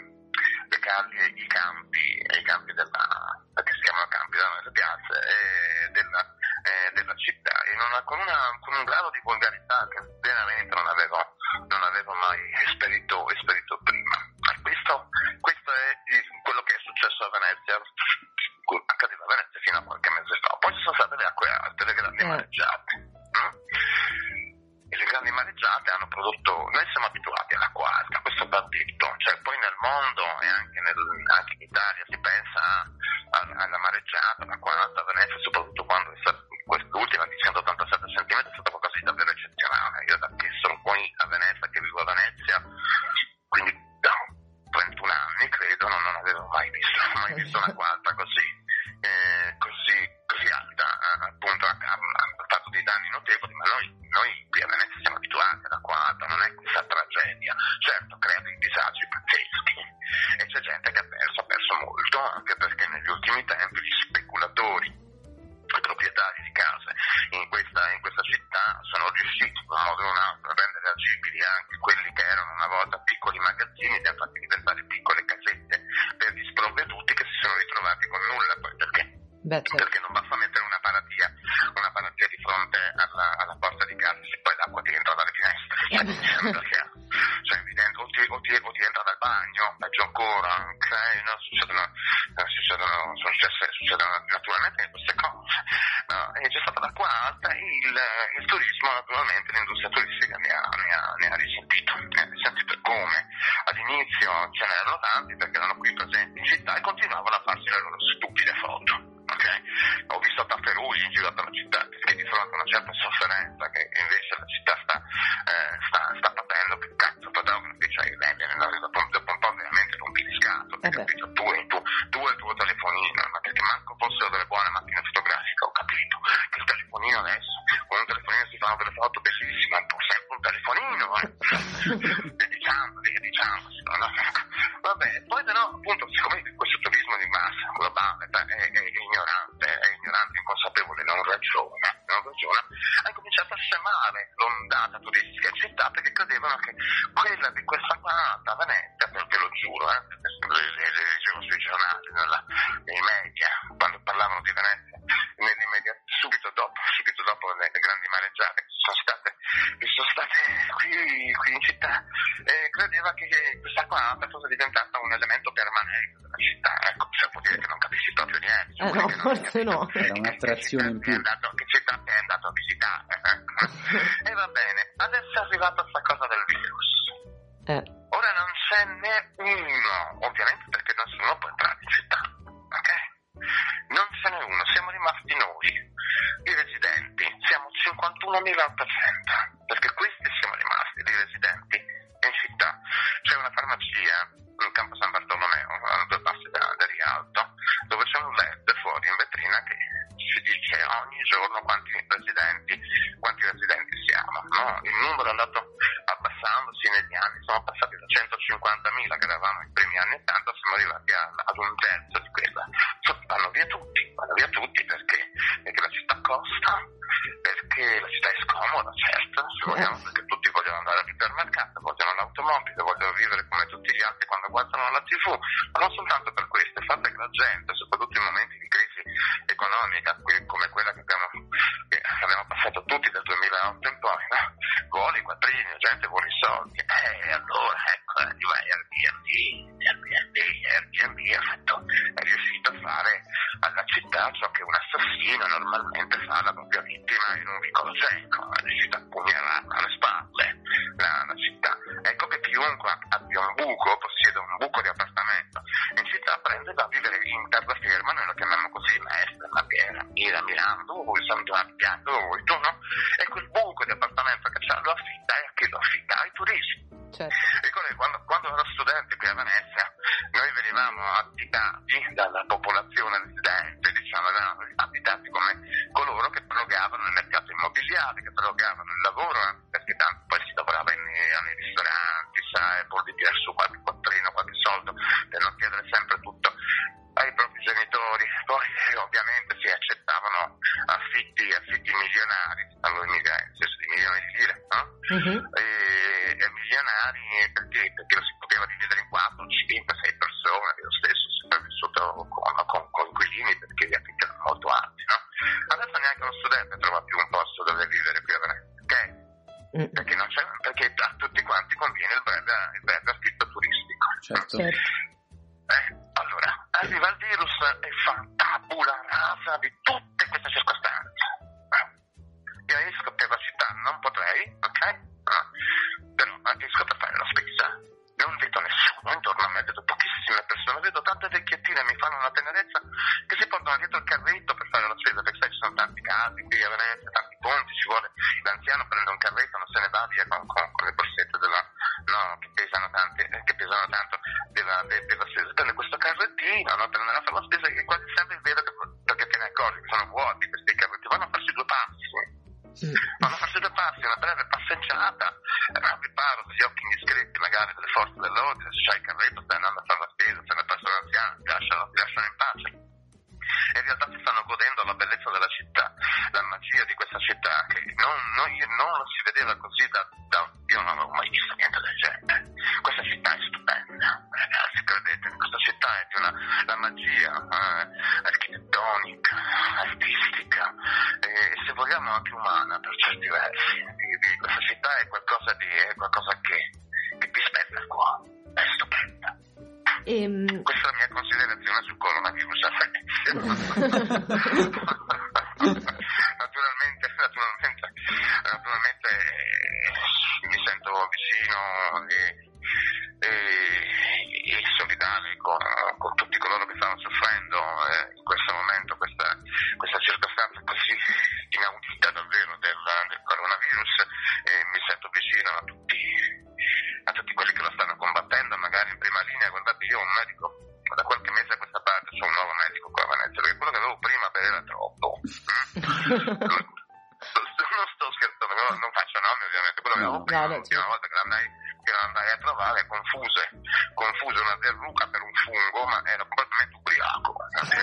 le calli e i campi, e i campi della, che si chiamano campi, le piazze eh, della, eh, della città, e una, con, una, con un grado di volgarità che veramente non avevo, non avevo mai esperito, esperito prima. E questo, questo è il, quello che è successo a Venezia, accadeva a Venezia fino a qualche mese fa. Poi ci sono state le acque alte, le grandi eh. mareggiate. Mm? mareggiate hanno prodotto, noi siamo abituati all'acqua alta, questo va detto, cioè poi nel mondo e anche, nel, anche in Italia si pensa alla mareggiata, l'acqua alta a Venezia, soprattutto quando è stata quest'ultima di centottantasette centimetri, è stato qualcosa di davvero eccezionale. Io da che sono qui a Venezia, che vivo a Venezia, quindi da ventuno anni credo, non, non avevo mai visto, mai visto un'acqua alta così, eh, così, così alta, eh, appunto ha, ha fatto dei danni notevoli, ma noi, noi qui a Venezia siamo abituati all'acqua alta, non è questa tragedia, certo crea dei disagi pazzeschi e c'è gente che ha perso, ha perso molto, anche perché negli ultimi tempi gli speculatori, i proprietari di case in questa, in questa città sono riusciti in un modo o in un altro a rendere agibili anche quelli che erano una volta piccoli magazzini, li hanno fatti diventare piccole casette per gli sprovveduti che si sono ritrovati con nulla, poi perché, Beh, certo. perché non basta mettere una paratia, una paratia di fronte alla, alla porta di casa se poi l'acqua ti entra dalle finestre, cioè, cioè evidente, o ti, o, ti, o ti entra dal bagno, peggio ancora, ok, no, succedono, succedono, sono successe, succedono naturalmente queste cose, no? E c'è stata l'acqua alta e il, il turismo, naturalmente l'industria turistica ne ha, ne ha, ne ha risentito, ne ha risentito come all'inizio ce n'erano tanti perché erano qui presenti in città e continuavano a farsi le loro stupide foto. Okay. Ho visto tafferugli in giro per la città perché di fronte a una certa sofferenza che invece la città sta, eh, sta, sta patendo, che cazzo fotografi, cioè dopo, dopo un po' veramente rompi di scatto, eh capito? Tu, tu, tu e il tuo telefonino, ma perché manco fossero delle buone macchine fotografiche, ho capito che il telefonino adesso, con un telefonino si fanno delle foto bellissime, ma pur sempre un telefonino, eh? e diciamo, e diciamo, no? Vabbè, poi però appunto siccome questo turismo di massa globale è, è, è ignorante, è ignorante, inconsapevole, non ragiona, non ragiona, ha cominciato a scemare l'ondata turistica in città perché credevano che quella di questa quaranta Venezia, perché lo giuro, eh, le leggevo sui giornali, nella, nei media, quando parlavano di Venezia, negli media, subito dopo, subito dopo le, le grandi mareggiate che sono state, che sono state qui, qui in città, e credeva che questa quaranta fosse diventata un elemento permanente della città. Ecco, se può dire che non capisci proprio niente. Eh no, forse no. Era un'attrazione in più. Che città ti è andato a visitare. E va bene, adesso è arrivata questa cosa del virus. Eh. Ora non c'è né uno, ovviamente perché nessuno può entrare in città, ok? Non ce n'è uno, siamo rimasti noi, i residenti, siamo cinquantunomila-ottocento, perché questi siamo rimasti, i residenti, in città. C'è una farmacia in Campo San Bartolomeo, a due passi da, da Rialto, dove c'è un L E D fuori in vetrina che ci dice ogni giorno quanti residenti, quanti residenti siamo, no? Il numero è andato abbassandosi negli anni, siamo passati da centocinquantamila che eravamo nei primi anni ottanta, siamo arrivati a, ad un terzo di quella. Vanno via tutti, vanno via tutti perché, perché la città costa, perché la città è scomoda, certo, se vogliamo, perché tutti vogliono andare all'ipermercato, vogliono l'automobile, vogliono vivere come tutti gli altri quando guardano la tivù, ma non soltanto per questo, il fatto che la gente, soprattutto in momenti di crisi economica come quella che abbiamo, che abbiamo passato tutti dal duemilaotto in poi, no? Voli, quattrini, la gente vuole i soldi, eh, allora ecco, arriva Airbnb, Airbnb, Airbnb ha fatto, è riuscito a fare alla città ciò che un assassino normalmente fa alla propria vittima in un vicolo cieco, è riuscito a pugnalarla alle spalle la, la città. Ecco che chiunque abbia un buco, possieda un buco di appartamento in città, prende e va a vivere in terraferma, noi lo chiamiamo così, Mestre, Marghera, Mira, Milano, dove vuoi, San Giovanni, dove vuoi tu, no? E quel buco di appartamento che c'ha lo affitta, e a chi lo affitta? Ai turisti. Certo. Ricordi, quando, quando ero studente qui a Venezia, noi venivamo additati dalla popolazione residente, diciamo, erano additati come coloro che drogavano il mercato immobiliare, che drogavano il lavoro, perché tanto poi si lavorava in, nei ristoranti, sai, pur di tirare su qualche quattrino, qualche soldo, per non chiedere sempre tutto ai propri genitori. Poi eh, ovviamente si accettavano affitti, affitti milionari, allora nel senso di milioni di lire, no? Uh-huh. E, e milionari perché? Perché lo si poteva dividere in quattro, cinque, sei persone, io stesso ho sempre vissuto con, con, con inquilini perché gli affitti erano molto alti, no? Adesso neanche uno studente trova più un posto dove vivere qui a Venezia, ok? Mm. Perché, non c'è, perché a tutti quanti conviene il breve, il breve affitto turistico. Certo. Certo. Eh, allora, arriva il virus e fa tabula rasa di tutte queste circostanze. Eh, io esco per la città, non potrei, ok? No. esco per fare la spesa, non vedo nessuno intorno a me, vedo pochissime persone, vedo tante vecchiettine, mi fanno una tenerezza, che si portano dietro il carretto per fare la spesa, perché sai ci sono tanti casi qui a Venezia, tanti ponti, ci vuole l'anziano prende un carretto, non se ne va via con, con, con le borsette della, no, che pesano tanti, che pesano tanto della, de, della spesa, prende questo carrettino, no, per andare a fare la spesa, che quasi sempre vedo che, perché te ne accorgi che sono vuoti questi carretti, vanno a farsi due passi, vanno a farsi due passi, una breve passeggiata, al riparo degli occhi indiscreti magari delle forze dell'ordine, se c'hai il carretto stai andando a fare la spesa, se ne è perso l'anziano, ti lasciano, ti lasciano in pace. E in realtà si stanno godendo la bellezza della città, la magia di questa città, che non, non, non si vedeva così da, da... io non avevo mai visto niente del genere. Questa città è stupenda, ragazzi, credetemi, questa città è di una la magia eh, architettonica, artistica e se vogliamo anche umana per certi versi. Di, di, questa città è qualcosa di è qualcosa che, che ti spezza il cuore, è stupenda. Ehm... Questa è la mia considerazione sul coronavirus a Venezia. naturalmente, naturalmente, naturalmente eh, mi sento vicino e, e, e solidale con, con tutti coloro che stanno soffrendo eh, in questo momento, questa, questa circostanza così inaudita davvero del, del coronavirus, e mi sento vicino a tutti, a tutti quelli che lo stanno combattendo, magari in prima linea. Guardate, io un medico, da qualche mese a questa parte sono un nuovo medico qua a Venezia, perché quello che avevo prima era troppo. Non sto scherzando, non faccio nomi ovviamente, quello che avevo prima, l'ultima volta che l'andai, che l'andai a trovare, confuse, confuse una verruca per un fungo, ma era completamente ubriaco.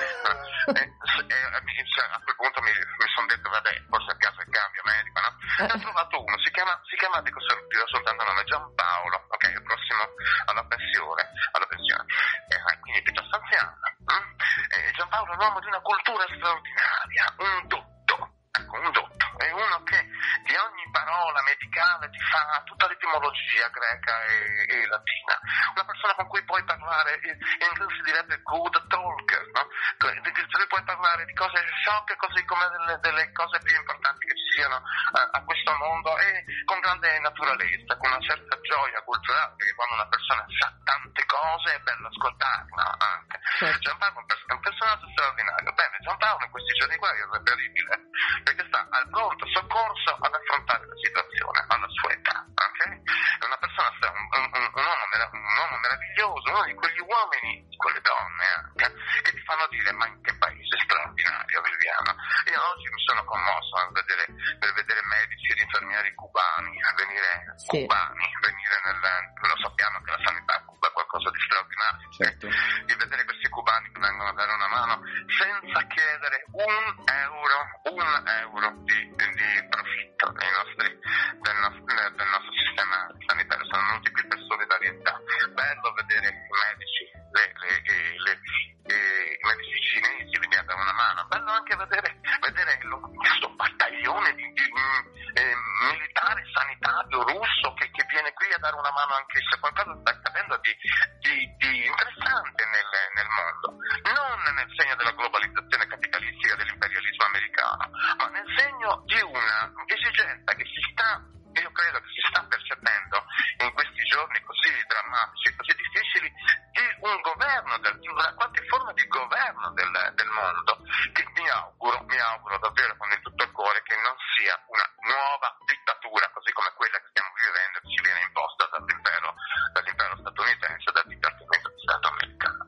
e, e, e cioè, a quel punto mi, mi sono detto, vabbè, forse a caso il cambio medico, no? E ho trovato uno, si chiama, si chiama, dico soltanto il nome, Giampaolo, ok, il prossimo alla pensione, alla pensione, eh, quindi piuttosto anziano. Hm? E Giampaolo è un uomo di una cultura straordinaria, un dotto, ecco, un dotto, è uno che di ogni parola medicale ti fa tutta l'etimologia greca e, e latina, una persona con cui puoi parlare, in inglese si direbbe good talker, no? Di cui puoi parlare di cose sciocche così come delle, delle cose più importanti che ci siano uh, a questo mondo, e con grande naturalezza, con una certa gioia culturale, perché quando una persona sa tante cose è bello ascoltarla anche. Certo. Giampaolo è un personaggio straordinario. Bene, Giampaolo in questi giorni qua è irreperibile, perché sta al pronto soccorso ad affrontare la situazione alla sua età, ok? È una persona, un, un, un, uomo, un uomo meraviglioso, uno di quegli uomini, quelle donne anche, che ti fanno dire ma in che paese straordinario viviamo. Io oggi mi sono commosso a vedere, per vedere medici ed infermieri cubani venire, sì. cubani venire nel, lo sappiamo che la sanità a Cuba è qualcosa di straordinario, certo. Di vedere questi cubani che vengono a dare una mano senza chiedere un euro, un euro di, di profitto dei nostri, del, nostro, del nostro sistema sanitario, sono venuti qui per solidarietà. Bello vedere i medici, le, le, le, le, le, i medici cinesi venire a dare una mano, bello anche vedere, vedere lo, questo battaglione di, di eh, militare sanitario russo che, che viene qui a dare una mano anche se qualcosa sta accadendo di, di, di interessante nel, nel mondo, non nel segno della globalizzazione capitalistica dell'imperialismo americano, ma nel segno di una esigenza che si sta, io credo che si sta percependo in questi giorni così drammatici, così difficili, di un governo, del, di una qualche forma di governo del, del mondo, che mi auguro, mi auguro davvero con il tutto il cuore che non sia una nuova dittatura, così come quella che stiamo vivendo, che ci viene imposta dall'impero, dall'impero statunitense, dal Dipartimento di Stato americano.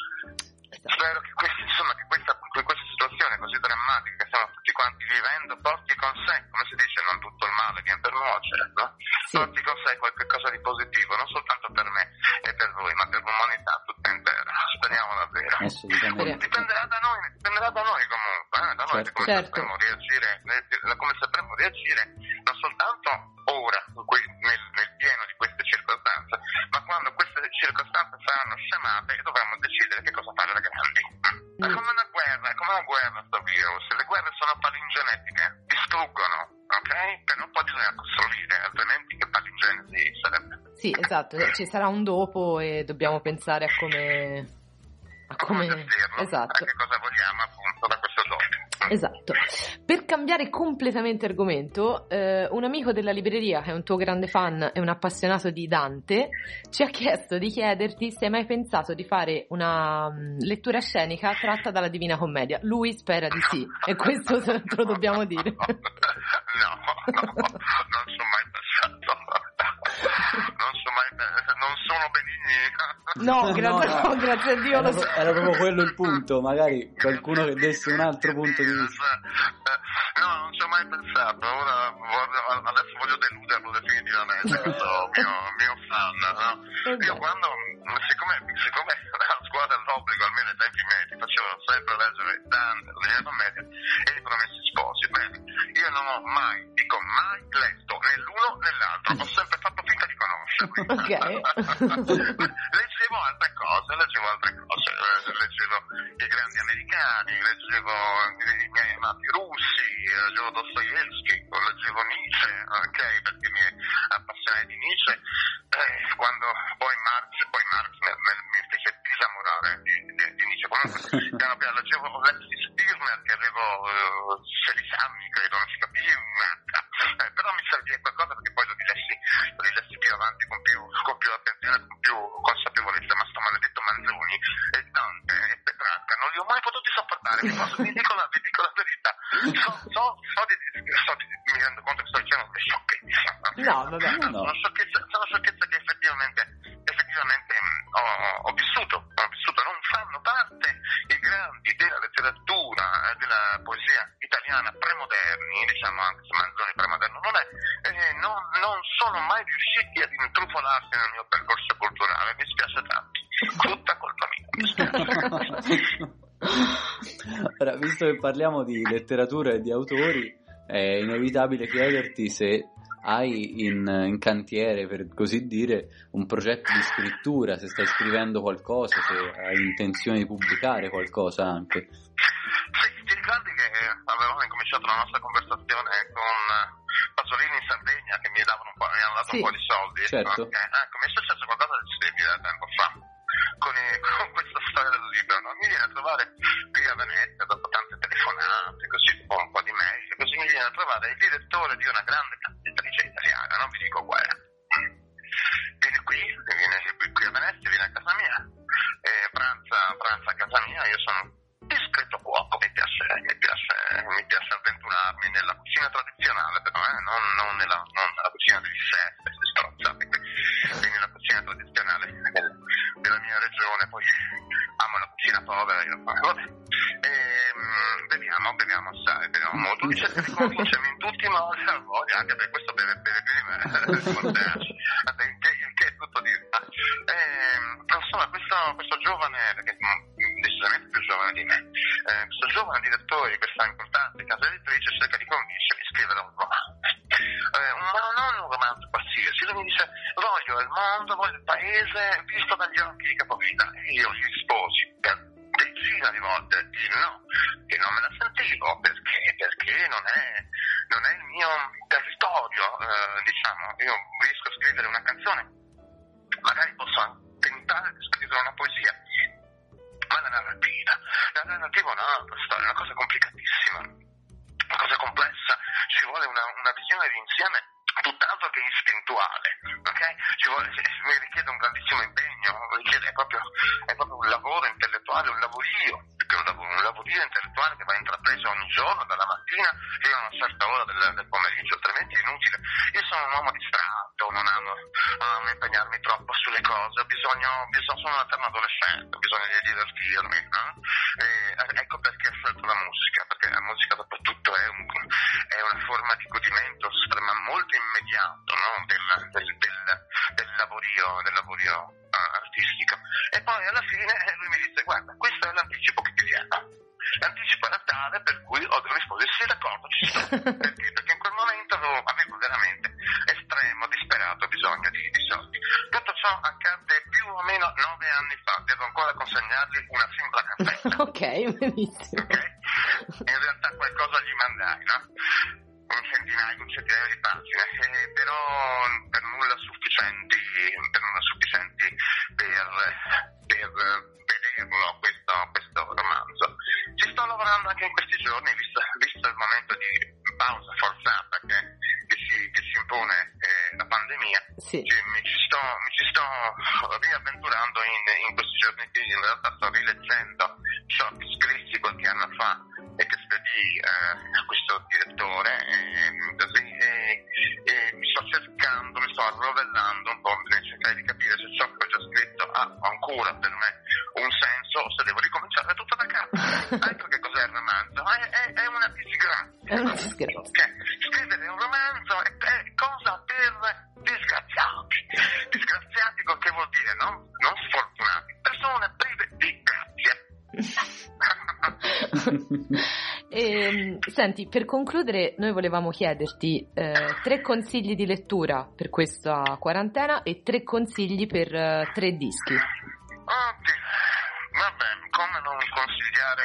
Spero che questa, insomma, che questa, che questa situazione così drammatica che stiamo tutti quanti vivendo porti con sé, come si dice, non tutto il male viene per nuocere, no? Sì. Porti con sé qualche cosa di positivo, non soltanto per me e per voi, ma per l'umanità tutta intera. Speriamo davvero. Dipenderà da noi, dipenderà da noi comunque, eh? da noi certo. come certo. sapremo reagire, come sapremo reagire non soltanto ora, nel, nel pieno di queste circostanze, ma quando queste circostanze saranno scemate e dovremo decidere che cosa fare da grandi. Mm. È come una guerra, è come una guerra sto virus, le guerre sono palingenetiche, distruggono, ok? Però poi bisogna costruire, altrimenti che palingenesi sarebbe? Sì, esatto, ci sarà un dopo e dobbiamo pensare a come... a come, come gestirlo, esatto. a che cosa vogliamo appunto da questo dopo. Esatto. Per cambiare completamente argomento, eh, un amico della libreria che è un tuo grande fan e un appassionato di Dante ci ha chiesto di chiederti se hai mai pensato di fare una um, lettura scenica tratta dalla Divina Commedia. Lui spera di sì, e questo te lo dobbiamo dire. No, no, non ci ho mai pensato. Non so mai, non sono benigni. No, grazie, no, no. grazie a Dio. Era, Lo so. era proprio quello il punto, magari qualcuno che desse un altro punto di vista. No, non ci ho mai pensato. Ora voglio, adesso voglio deluderlo definitivamente, questo mio, mio fan. No? Io quando, siccome, siccome a scuola dell'obbligo, almeno ai tempi medi, facevo sempre leggere Dante, la Divina Commedia e i Promessi Sposi. Bene, io non ho mai, dico mai letto né l'uno né l'altro, ho sempre fatto finta di conoscerli. Ok. Leggevo altre cose, leggevo altre cose, leggevo i grandi americani, leggevo i miei amati russi, leggevo Dostoevsky, leggevo Nietzsche, ok, perché mi appassionai di Nietzsche, eh, quando poi Marx, poi Marx mi, mi fece disamorare di, di, di Nietzsche, comunque piano piano leggevo, ho letto di Stirner che avevo uh, sedici anni, credo, non si capiva un'altra, eh, però mi serviva qualcosa perché poi lo rilessi, lo rilessi più avanti con più, con più attenzione, con più consapevolezza, ma sto maledetto Manzoni e Dante e Petrarca non li ho mai potuti sopportare, vi, posso, vi, dico, la, vi dico la verità, so, so, so, di, so di, mi rendo conto che sto dicendo delle sciocchezze, no, vabbè, no. sono sciocchezze, sono sciocchezze che effettivamente, effettivamente ho, ho vissuto, ho vissuto, non fanno parte i grandi della letteratura e della poesia italiana premoderni, diciamo anche se Manzoni premoderno non è, eh, non, non sono mai riusciti ad intrufolarsi nel mio percorso culturale, mi spiace tanto, tutta colpa mia, mi spiace. Ora, visto che parliamo di letteratura e di autori, è inevitabile chiederti se hai in, in cantiere, per così dire, un progetto di scrittura, se stai scrivendo qualcosa, se hai intenzione di pubblicare qualcosa anche. Sì, ti ricordi che avevamo incominciato la nostra conversazione con Pasolini in Sardegna che mi davano un po', mi hanno dato sì, un po' di soldi? Certo. Okay. Ecco, mi è successo qualcosa di simile tempo fa con, i, con questa storia del libro, no? Mi viene a trovare qui a Venezia, dopo tante telefonate, così un po' di mail, così mi viene a trovare il direttore di una grande casa editrice italiana, non vi dico qual è. Viene qui, viene qui a Venezia, viene a casa mia, e pranza, pranza a casa mia, io sono discreto cuoco, mi piace, mi piace, mi piace avventurarmi nella cucina tradizionale, però eh, non, non, nella, non nella cucina degli chef, queste stronzate, quindi nella cucina tradizionale del, della mia regione, poi amo la cucina povera, io vabbè. E, mh, beviamo, beviamo assai, beviamo molto, lui cerca di convincermi in tutti i modi, a voglia, anche per questo beve, beve più di me, che, che è tutto di e, insomma, questo, questo giovane, perché decisamente più giovane di me, eh, questo giovane direttore di questa importante casa editrice cerca di convincermi a scrivere un romanzo, eh, un, ma non un romanzo qualsiasi, lui mi dice voglio il mondo, voglio il paese visto dagli occhi di Capovilla, e io gli risposi per decina di volte di no, che non me la sentivo, perché, perché non è, non è il mio territorio, eh, diciamo, io riesco a scrivere una canzone, magari posso tentare di scrivere una poesia, ma la narrativa, la narrativa è un'altra storia, una cosa complicatissima, una cosa complessa, ci vuole una, una visione d'insieme tutt'altro che istintuale, ok? Ci vuole, mi richiede un grandissimo impegno, richiede, è proprio, è proprio un lavoro intellettuale, un lavorio, più che un lavoro, un lavorio intellettuale che va intrapreso ogni giorno, dalla mattina fino a una certa ora del, del pomeriggio, altrimenti è inutile. Io sono un uomo distratto, non amo, non amo impegnarmi troppo sulle cose, ho bisogno, bisogno sono un eterno adolescente, ho bisogno di divertirmi, no? E, ecco perché ho scelto la musica, perché la musica dopo tutto è, un, è una forma di godimento estrema, molto immediato, no? del, del, del, del lavorio, del lavorio uh, artistico. E poi alla fine lui mi dice guarda, questo è l'anticipo che ti viene, l'anticipo era tale per cui ho risposto sì, d'accordo, ci sto. perché? perché in quel momento avevo, avevo veramente estremo, disperato bisogno di, di soldi. Tutto ciò accadde più o meno nove anni fa, devo ancora consegnargli una singola cartella. Ok, benissimo. Okay? In realtà qualcosa gli mandai, no? un centinaio, un centinaio di pagine, eh, però per nulla sufficienti, per nulla sufficienti per, per vederlo questo, questo romanzo. Ci sto lavorando anche in questi giorni, visto, visto il momento di pandemia, sì. Cioè, mi, ci sto, mi ci sto riavventurando in, in questi giorni qui, in realtà sto rileggendo ciò che scrissi qualche anno fa e che spedì eh, a questo direttore e, così, e, e mi sto cercando, mi sto arrovellando un po' per cercare di capire se ciò che ho già scritto ha ancora per me un senso o se devo ricominciare tutto da capo. Ecco che cos'è il romanzo, è, è, è una disgrazia. È una disgrazia. Okay. Scrivere un romanzo è, è cosa per disgraziati. Disgraziati con che vuol dire, no? Non sfortunati, persone prive di grazia. E, senti, per concludere, noi volevamo chiederti eh, tre consigli di lettura per questa quarantena e tre consigli per uh, tre dischi. Oddio, vabbè, come non consigliare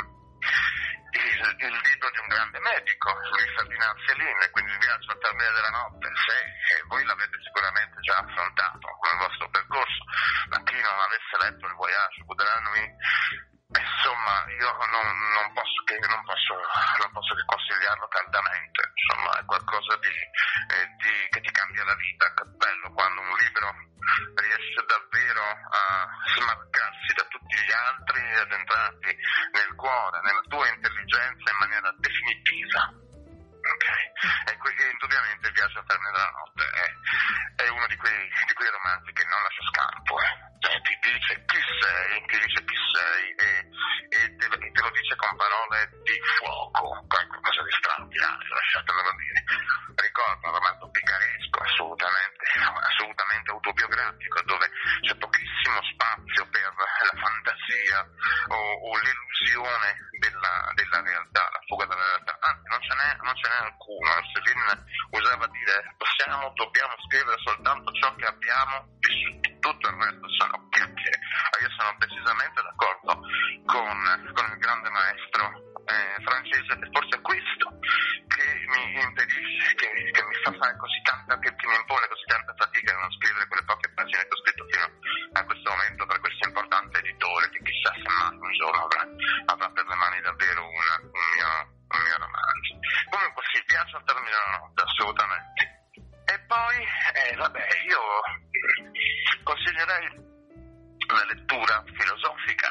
il, il libro di un grande medico, Luis Ferdinand Céline, quindi Il viaggio al termine della notte, se eh, voi l'avete sicuramente già affrontato nel vostro percorso, ma chi non avesse letto Il voyage au bout de la nuit, insomma, io non, non posso che non posso, non posso che consigliarlo caldamente. Insomma, è qualcosa di, eh, di che ti cambia la vita. Che bello quando un libro riesce davvero a smarcarsi da tutti gli altri e ad entrarti nel cuore, nella tua intelligenza in maniera definitiva. Ok? E quindi indubbiamente Il viaggio al termine della notte è, è uno di quei, di quei romanzi che non lascia scampo. Eh. Cioè, ti dice chi sei, ti dice chi sei e, e, te, e te lo dice con parole di fuoco, qualcosa di straordinario, lasciatemelo dire. Ricordo un romanzo picaresco, assolutamente, assolutamente autobiografico, dove c'è pochissimo spazio per la fantasia o, o l'illusione della, della realtà, la fuga dalla realtà, anzi non ce n'è, non ce n'è alcuno. Céline usava dire possiamo, dobbiamo scrivere soltanto ciò che abbiamo vissuto, tutto il resto sono chiacchiere. Io sono decisamente d'accordo con, con il grande maestro eh, francese, e forse è questo che mi impedisce, che, che mi fa fare così tanta, che, che mi impone così tanta fatica a non scrivere quelle poche pagine che ho scritto fino a questo momento per questo importante editore che chissà se mai un giorno avrà, avrà per le mani davvero una, un, mio, un mio romanzo. Comunque sì, Viaggio al termine della notte, assolutamente. E poi, eh, vabbè, io consiglierei una lettura filosofica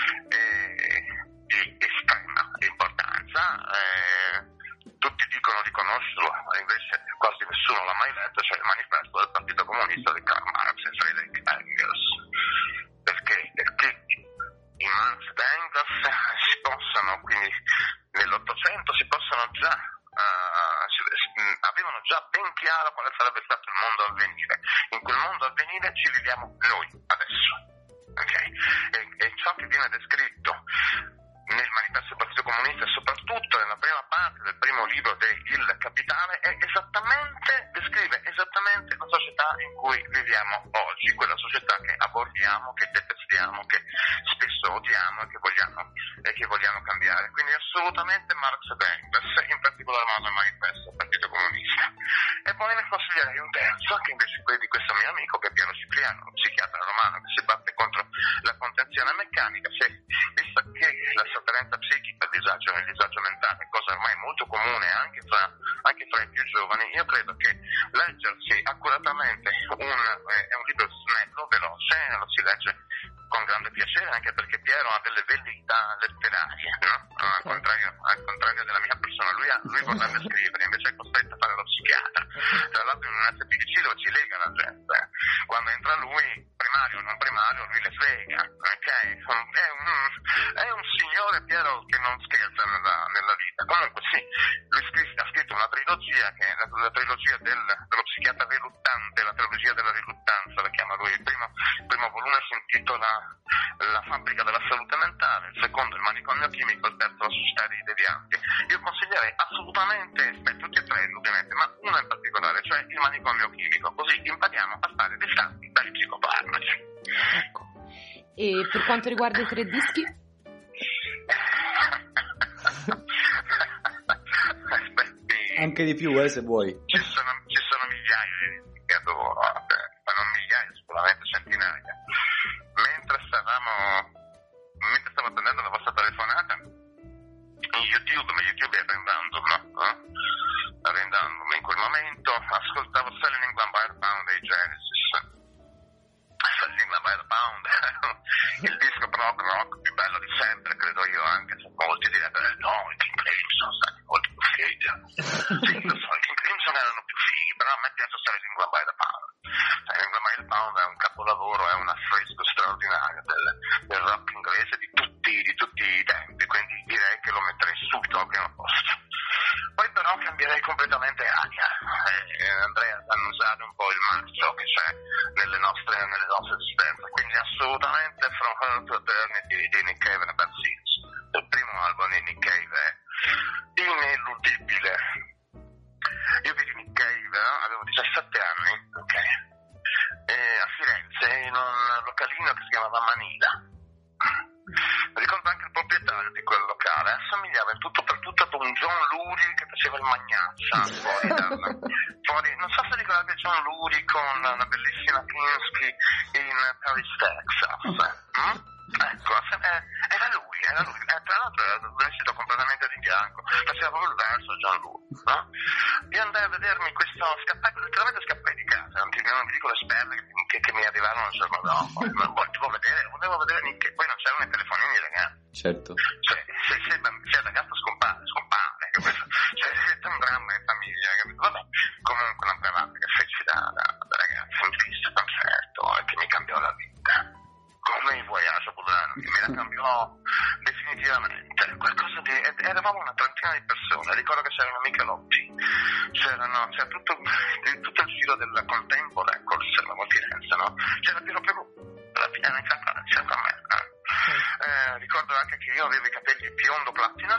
eh, di estrema importanza. Eh, tutti dicono di conoscerlo, invece quasi nessuno l'ha mai letto, cioè il manifesto del Partito Comunista di Karl Marx e Friedrich Engels. Perché? Perché i Marx e Engels si possono, quindi nell'Ottocento si possono già Uh, avevano già ben chiaro quale sarebbe stato il mondo a venire. In quel mondo a venire ci viviamo noi adesso, okay? E, e ciò che viene descritto nel manifesto del Partito Comunista e soprattutto nella prima parte del primo libro de Il Capitale è esattamente, descrive esattamente la società in cui viviamo oggi, quella società che aborriamo, che detestiamo, che spesso odiamo e che vogliamo, e che vogliamo cambiare. Quindi assolutamente Marx e Engels, in particolar modo il manifesto del Partito Comunista. E poi ne consiglierei un terzo, che invece è quello di questo mio amico, che è Piero Cipriano, un psichiatra romano che si batte contro la contenzione meccanica. Se, visto che la sofferenza psichica, il disagio, il disagio mentale è cosa ormai molto comune anche fra, anche fra i più giovani, io credo che leggersi accuratamente un, eh, è un libro snello, veloce, lo si legge con grande piacere, anche perché Piero ha delle velleità letterarie, no? Al contrario, al contrario della mia persona, lui, ha, lui vorrebbe scrivere, invece è costretto a fare lo psichiatra, tra l'altro in un S P D C dove ci lega la gente. Quando entra lui, primario o non primario, lui le frega, ok? È un, è un signore Piero che non scherza nella, nella vita. Comunque sì, lui scritto, ha scritto una trilogia, che è la, la trilogia del, dello psichiatra riluttante, la trilogia della riluttanza, la chiama lui. Il primo, il primo volume si intitola La fabbrica della salute mentale, il secondo Il manicomio chimico, il terzo La società dei devianti. Io consiglierei assolutamente, beh, tutti e tre ovviamente, ma uno in particolare, cioè Il manicomio chimico, così impariamo a stare distanti dagli psicofarmaci. Ecco. E per quanto riguarda i tre dischi? Aspetti. Anche di più, eh, se vuoi. Ci sono, ci sono migliaia di dischi che adoro, ma non migliaia, sicuramente centinaia. Mentre stavamo, mentre stavo attendendo la vostra telefonata, in YouTube, ma YouTube era in random, no? Eh? Era in random, in quel momento ascoltavo Selling in Vampire by the Pound. England by the Pound è un capolavoro, è un affresco straordinario del, del rock inglese di tutti, di tutti i tempi, quindi direi che lo metterei subito al primo posto. Poi però cambierei completamente aria, eh, andrei ad annusare un po' il marcio che c'è nelle nostre, nelle nostre esistenze, quindi assolutamente From Her to Eternity di Nick Cave e Bad Seeds. Il primo album di Nick Cave è ineludibile. Io vidi Nick Cave, avevo diciassette anni, ok, e a Firenze in un localino che si chiamava Manila. Ricordo anche il proprietario di quel locale, assomigliava in tutto per tutto ad un John Lurie che faceva il magnazza fuori dal, fuori, non so se ricordate John Lurie con una bellissima Kinski in Paris, Texas. Mm? Ecco, era lui, era lui, eh, tra l'altro era vestito completamente di bianco, faceva proprio il verso John Lurie, no? Io andai a vedermi questo, scappai, letteralmente scappai di casa, non ti, non vi dico le sperle che, che, che mi arrivarono il giorno dopo, ma volevo vedere, volevo vedere Nick, poi non c'erano i telefonini ragazzi. Certo. Cioè, se, se, se il ragazzo scompare, scompare, capito? Cioè, siete un dramma in famiglia, capito? Vabbè, comunque una bravata che feci da, da, da ragazzo, un triste concerto e che mi cambiò la vita. Come il Voyage Boudin, che me la cambiò definitivamente. Qualcosa di, eravamo una trentina di persone, ricordo che c'erano Michelotti, c'erano, c'era tutto, tutto il giro del Contempo Records, a Firenze, no? C'era Piero Perù, alla fine era incantato, c'era a me. Eh. Eh, ricordo anche che io avevo i capelli biondo platina.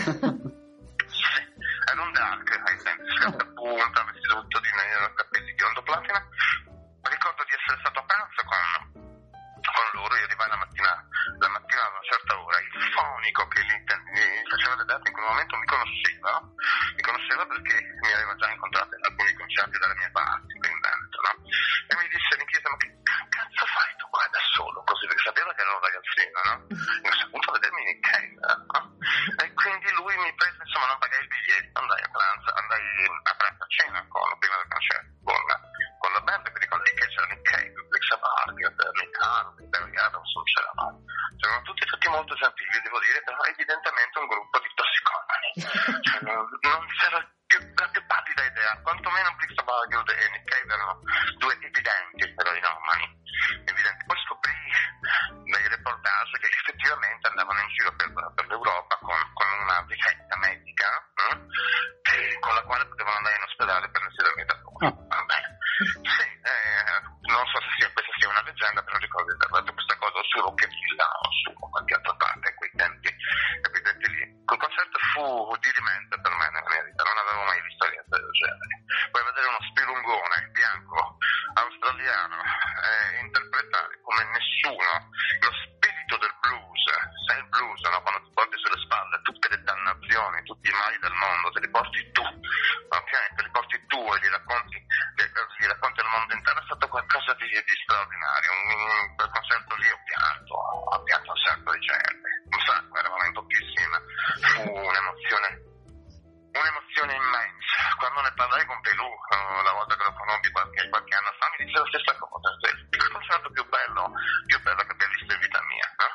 Sì, ero un dark ai tempi, scarpe a punta, vestito tutto di nero, capelli biondo platina. Ricordo di essere stato a pranzo con, con loro, io arrivai la mattina, la mattina a una certa ora, il fonico che li, li faceva le date in quel momento mi conosceva, no? Mi conosceva perché mi aveva già incontrato in alcuni concerti dalle mie parti, qui in Veneto, no? E mi disse, mi chiese, ma che cazzo fai tu qua da solo? Così, perché sapeva che ero un ragazzino, no? E mi sono venuto a vedermi in Cave, no? E quindi lui mi prese, insomma, non pagai il biglietto, andai a pranzo, andai a pranzo a cena con, prima del concerto, con, con la band, quindi con lì che c'era Nick Cave, Alexa Barker, Nick Harvey, Barry Adamson, c'erano, c'erano tutti, tutti molto gentili, devo dire, però evidentemente un gruppo di tossicomani, cioè non, non c'era più, la più pallida idea, quantomeno Alexa Barker e Nick Cave erano due evidenti eroinomani, evidenti. Poi scoprì dai reportage che effettivamente andavano in giro per, per l'Europa con, con una ricetta medica eh, che, con la quale potevano andare in ospedale per residermi da loro. Va bene. Sì, eh, non so se sia, questa sia una leggenda, però ricordo di aver detto questa cosa su Rocketville o su qualche altra parte a quei tempi, quei tempi lì. Quel concerto fu dirimente per me nella mia vita, non avevo mai visto niente del genere. Puoi vedere uno spilungone bianco australiano eh, interpretare come nessuno lo spirito del blues, sai il blues, no? Quando ti porti sulle spalle tutte le dannazioni, tutti i mali del mondo, te li porti tu, ok? Te li porti tu e li racconti, li racconti al mondo intero, è stato qualcosa di, di straordinario. Un, quel concerto lì ho pianto, ho pianto un sacco di gente, un sacco, eravamo in pochissima, fu un'emozione, un'emozione immensa. Quando ne parlai con Pelù, la volta che lo conobbi qualche, qualche anno fa, mi diceva la stessa cosa, il concerto più bello, più bello che abbia visto in vita mia, no?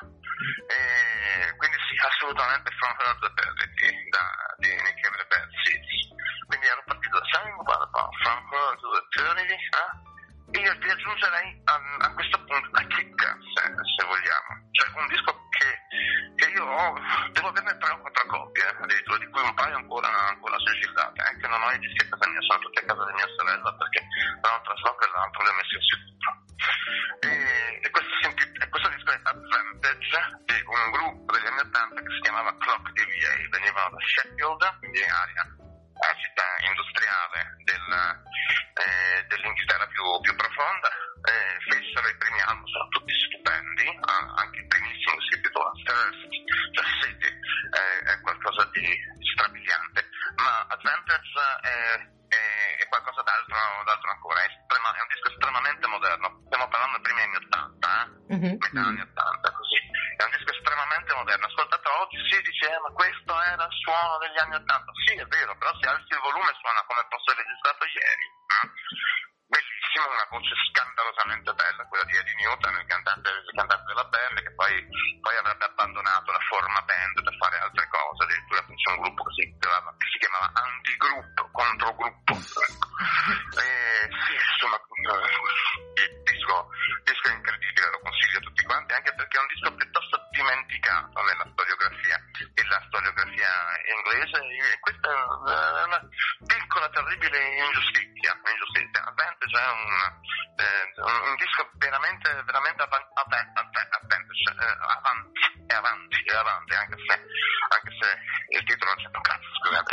E quindi sì, assolutamente From Her to Eternity da, di Nick Cave e Bad Seeds. Quindi ero partito da Simon, guarda, From Her to Eternity, eh? E io ti aggiungerei a, a questo punto a Kick, se, se vogliamo, cioè un disco che, che io ho, devo averne tre o quattro copie, addirittura, di cui un paio ancora, ancora sigillate, eh, che non ho i dischi a casa mia, sono tutti a casa di mia sorella perché tra un trasloco e l'altro li ho messi in sicuro. E, e questo, e questo disco è Advantage di un gruppo degli anni ottanta che si chiamava Clock D V A, venivano da Sheffield, quindi area, la città industriale del, eh, dell'Inghilterra più, più profonda, eh, fecero i primi album, sono tutti stupendi, eh, anche il primissimo si intitola Thirst, cioè City, eh, è qualcosa di strabiliante, ma Advantage è, è, è qualcosa d'altro, d'altro ancora, è, estrema, è un disco estremamente moderno, stiamo parlando dei primi anni ottanta, eh? Mm-hmm. metà anni ottanta, così, è un disco estremamente moderno, ascoltato oggi si dice eh, ma questo era il suono degli anni ottanta, sì è vero, però se alzi il volume suona come fosse registrato ieri, eh? Bellissimo, una voce scandalosamente bella, quella di Eddie Newton, il cantante, il cantante della band, che poi, poi avrebbe abbandonato la forma band per fare altre cose, addirittura c'è un gruppo che si chiamava, che si chiamava Antigruppo, Controgruppo, e Eh, sì, insomma, il disco, disco è incredibile, lo consiglio a tutti quanti, anche perché è un disco piuttosto dimenticato nella storiografia, nella storiografia inglese, e questa è una piccola, terribile ingiustizia, ingiustizia. Advantage è un, eh, un, un disco veramente, veramente avanti, avanti, avanti, è avanti, è avanti, anche se, anche se il titolo non c'è un cazzo, scusate.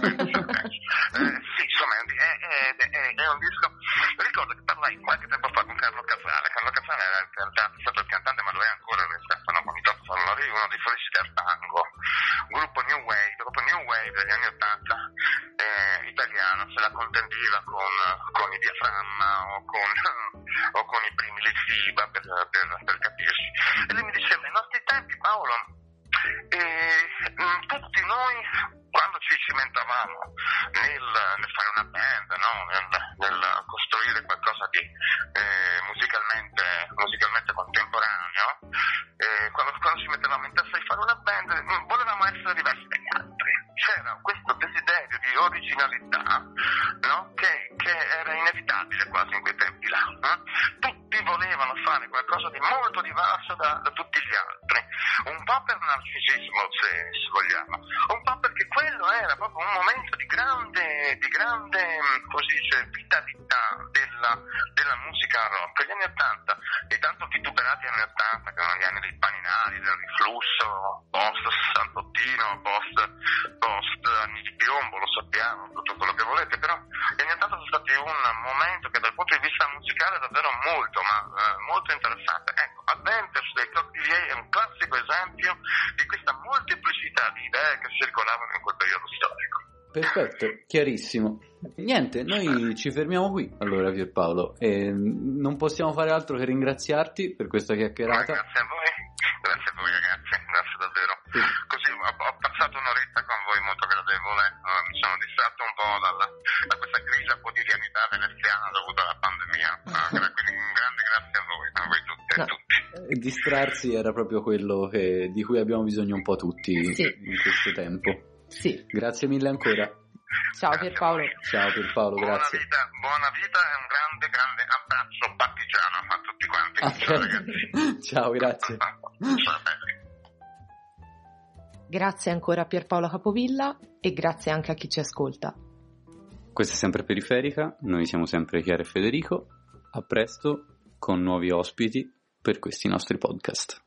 eh, sì, insomma, è, è, è, è un disco. Ricordo che parlai qualche tempo fa con Carlo Casale. Carlo Casale era il cantante, è stato il cantante, ma lo è ancora nel Stefano Bonitotto Fallari, uno dei Feliciter Tango, un gruppo New Wave, gruppo New Wave degli anni Ottanta, eh, italiano, se la contendiva con, con i Diaframma o con, o con i primi Litfiba, per, per, per capirsi. E lui mi diceva, ai nostri tempi, Paolo, eh, tutti noi, quando ci cimentavamo nel, nel fare una band, no? nel, nel costruire qualcosa di eh, musicalmente, musicalmente contemporaneo, eh, quando, quando ci mettevamo in testa di fare una band, volevamo essere diversi dagli altri. C'era questo desiderio di originalità, no? che, che era inevitabile quasi in quei tempi là. No? Tutti volevano fare qualcosa di molto diverso da, da tutti gli altri, un po' per narcisismo, se, se vogliamo, un po' perché quello era proprio un momento di grande, di grande, come si dice, vitalità della, della musica rock. Gli anni Ottanta, e tanto vituperati anni Ottanta, che erano gli anni dei paninari, del riflusso, post Santottino, post, post anni di piombo, lo sappiamo, tutto quello che volete, però gli anni Ottanta sono stati un momento che dal punto di vista musicale è davvero molto, ma eh, molto interessante. Ecco, Advantage dei Clock D J è un classico esempio di questa molteplicità di idee che circolavano in quel periodo storico. Perfetto, chiarissimo. Niente, noi ci fermiamo qui allora, Pierpaolo, e non possiamo fare altro che ringraziarti per questa chiacchierata. Ma grazie a voi, grazie a voi ragazzi, grazie davvero. Sì. Così ho, ho passato un'oretta con voi molto gradevole, uh, mi sono distratto un po' dalla, da questa grigia quotidianità veneziana dovuta alla pandemia, uh, quindi un grande grazie a voi, a voi tutti e no. tutti. Distrarsi era proprio quello che, di cui abbiamo bisogno un po' tutti sì. in questo tempo. Sì. Grazie mille ancora. Ciao grazie Pierpaolo. Ciao Pierpaolo, buona grazie. Vita, buona vita e un grande grande abbraccio partigiano a tutti quanti. Okay. Ciao ragazzi. Ciao, grazie. Ciao, grazie ancora a Pierpaolo Capovilla e grazie anche a chi ci ascolta. Questa è sempre Periferica, noi siamo sempre Chiara e Federico. A presto con nuovi ospiti per questi nostri podcast.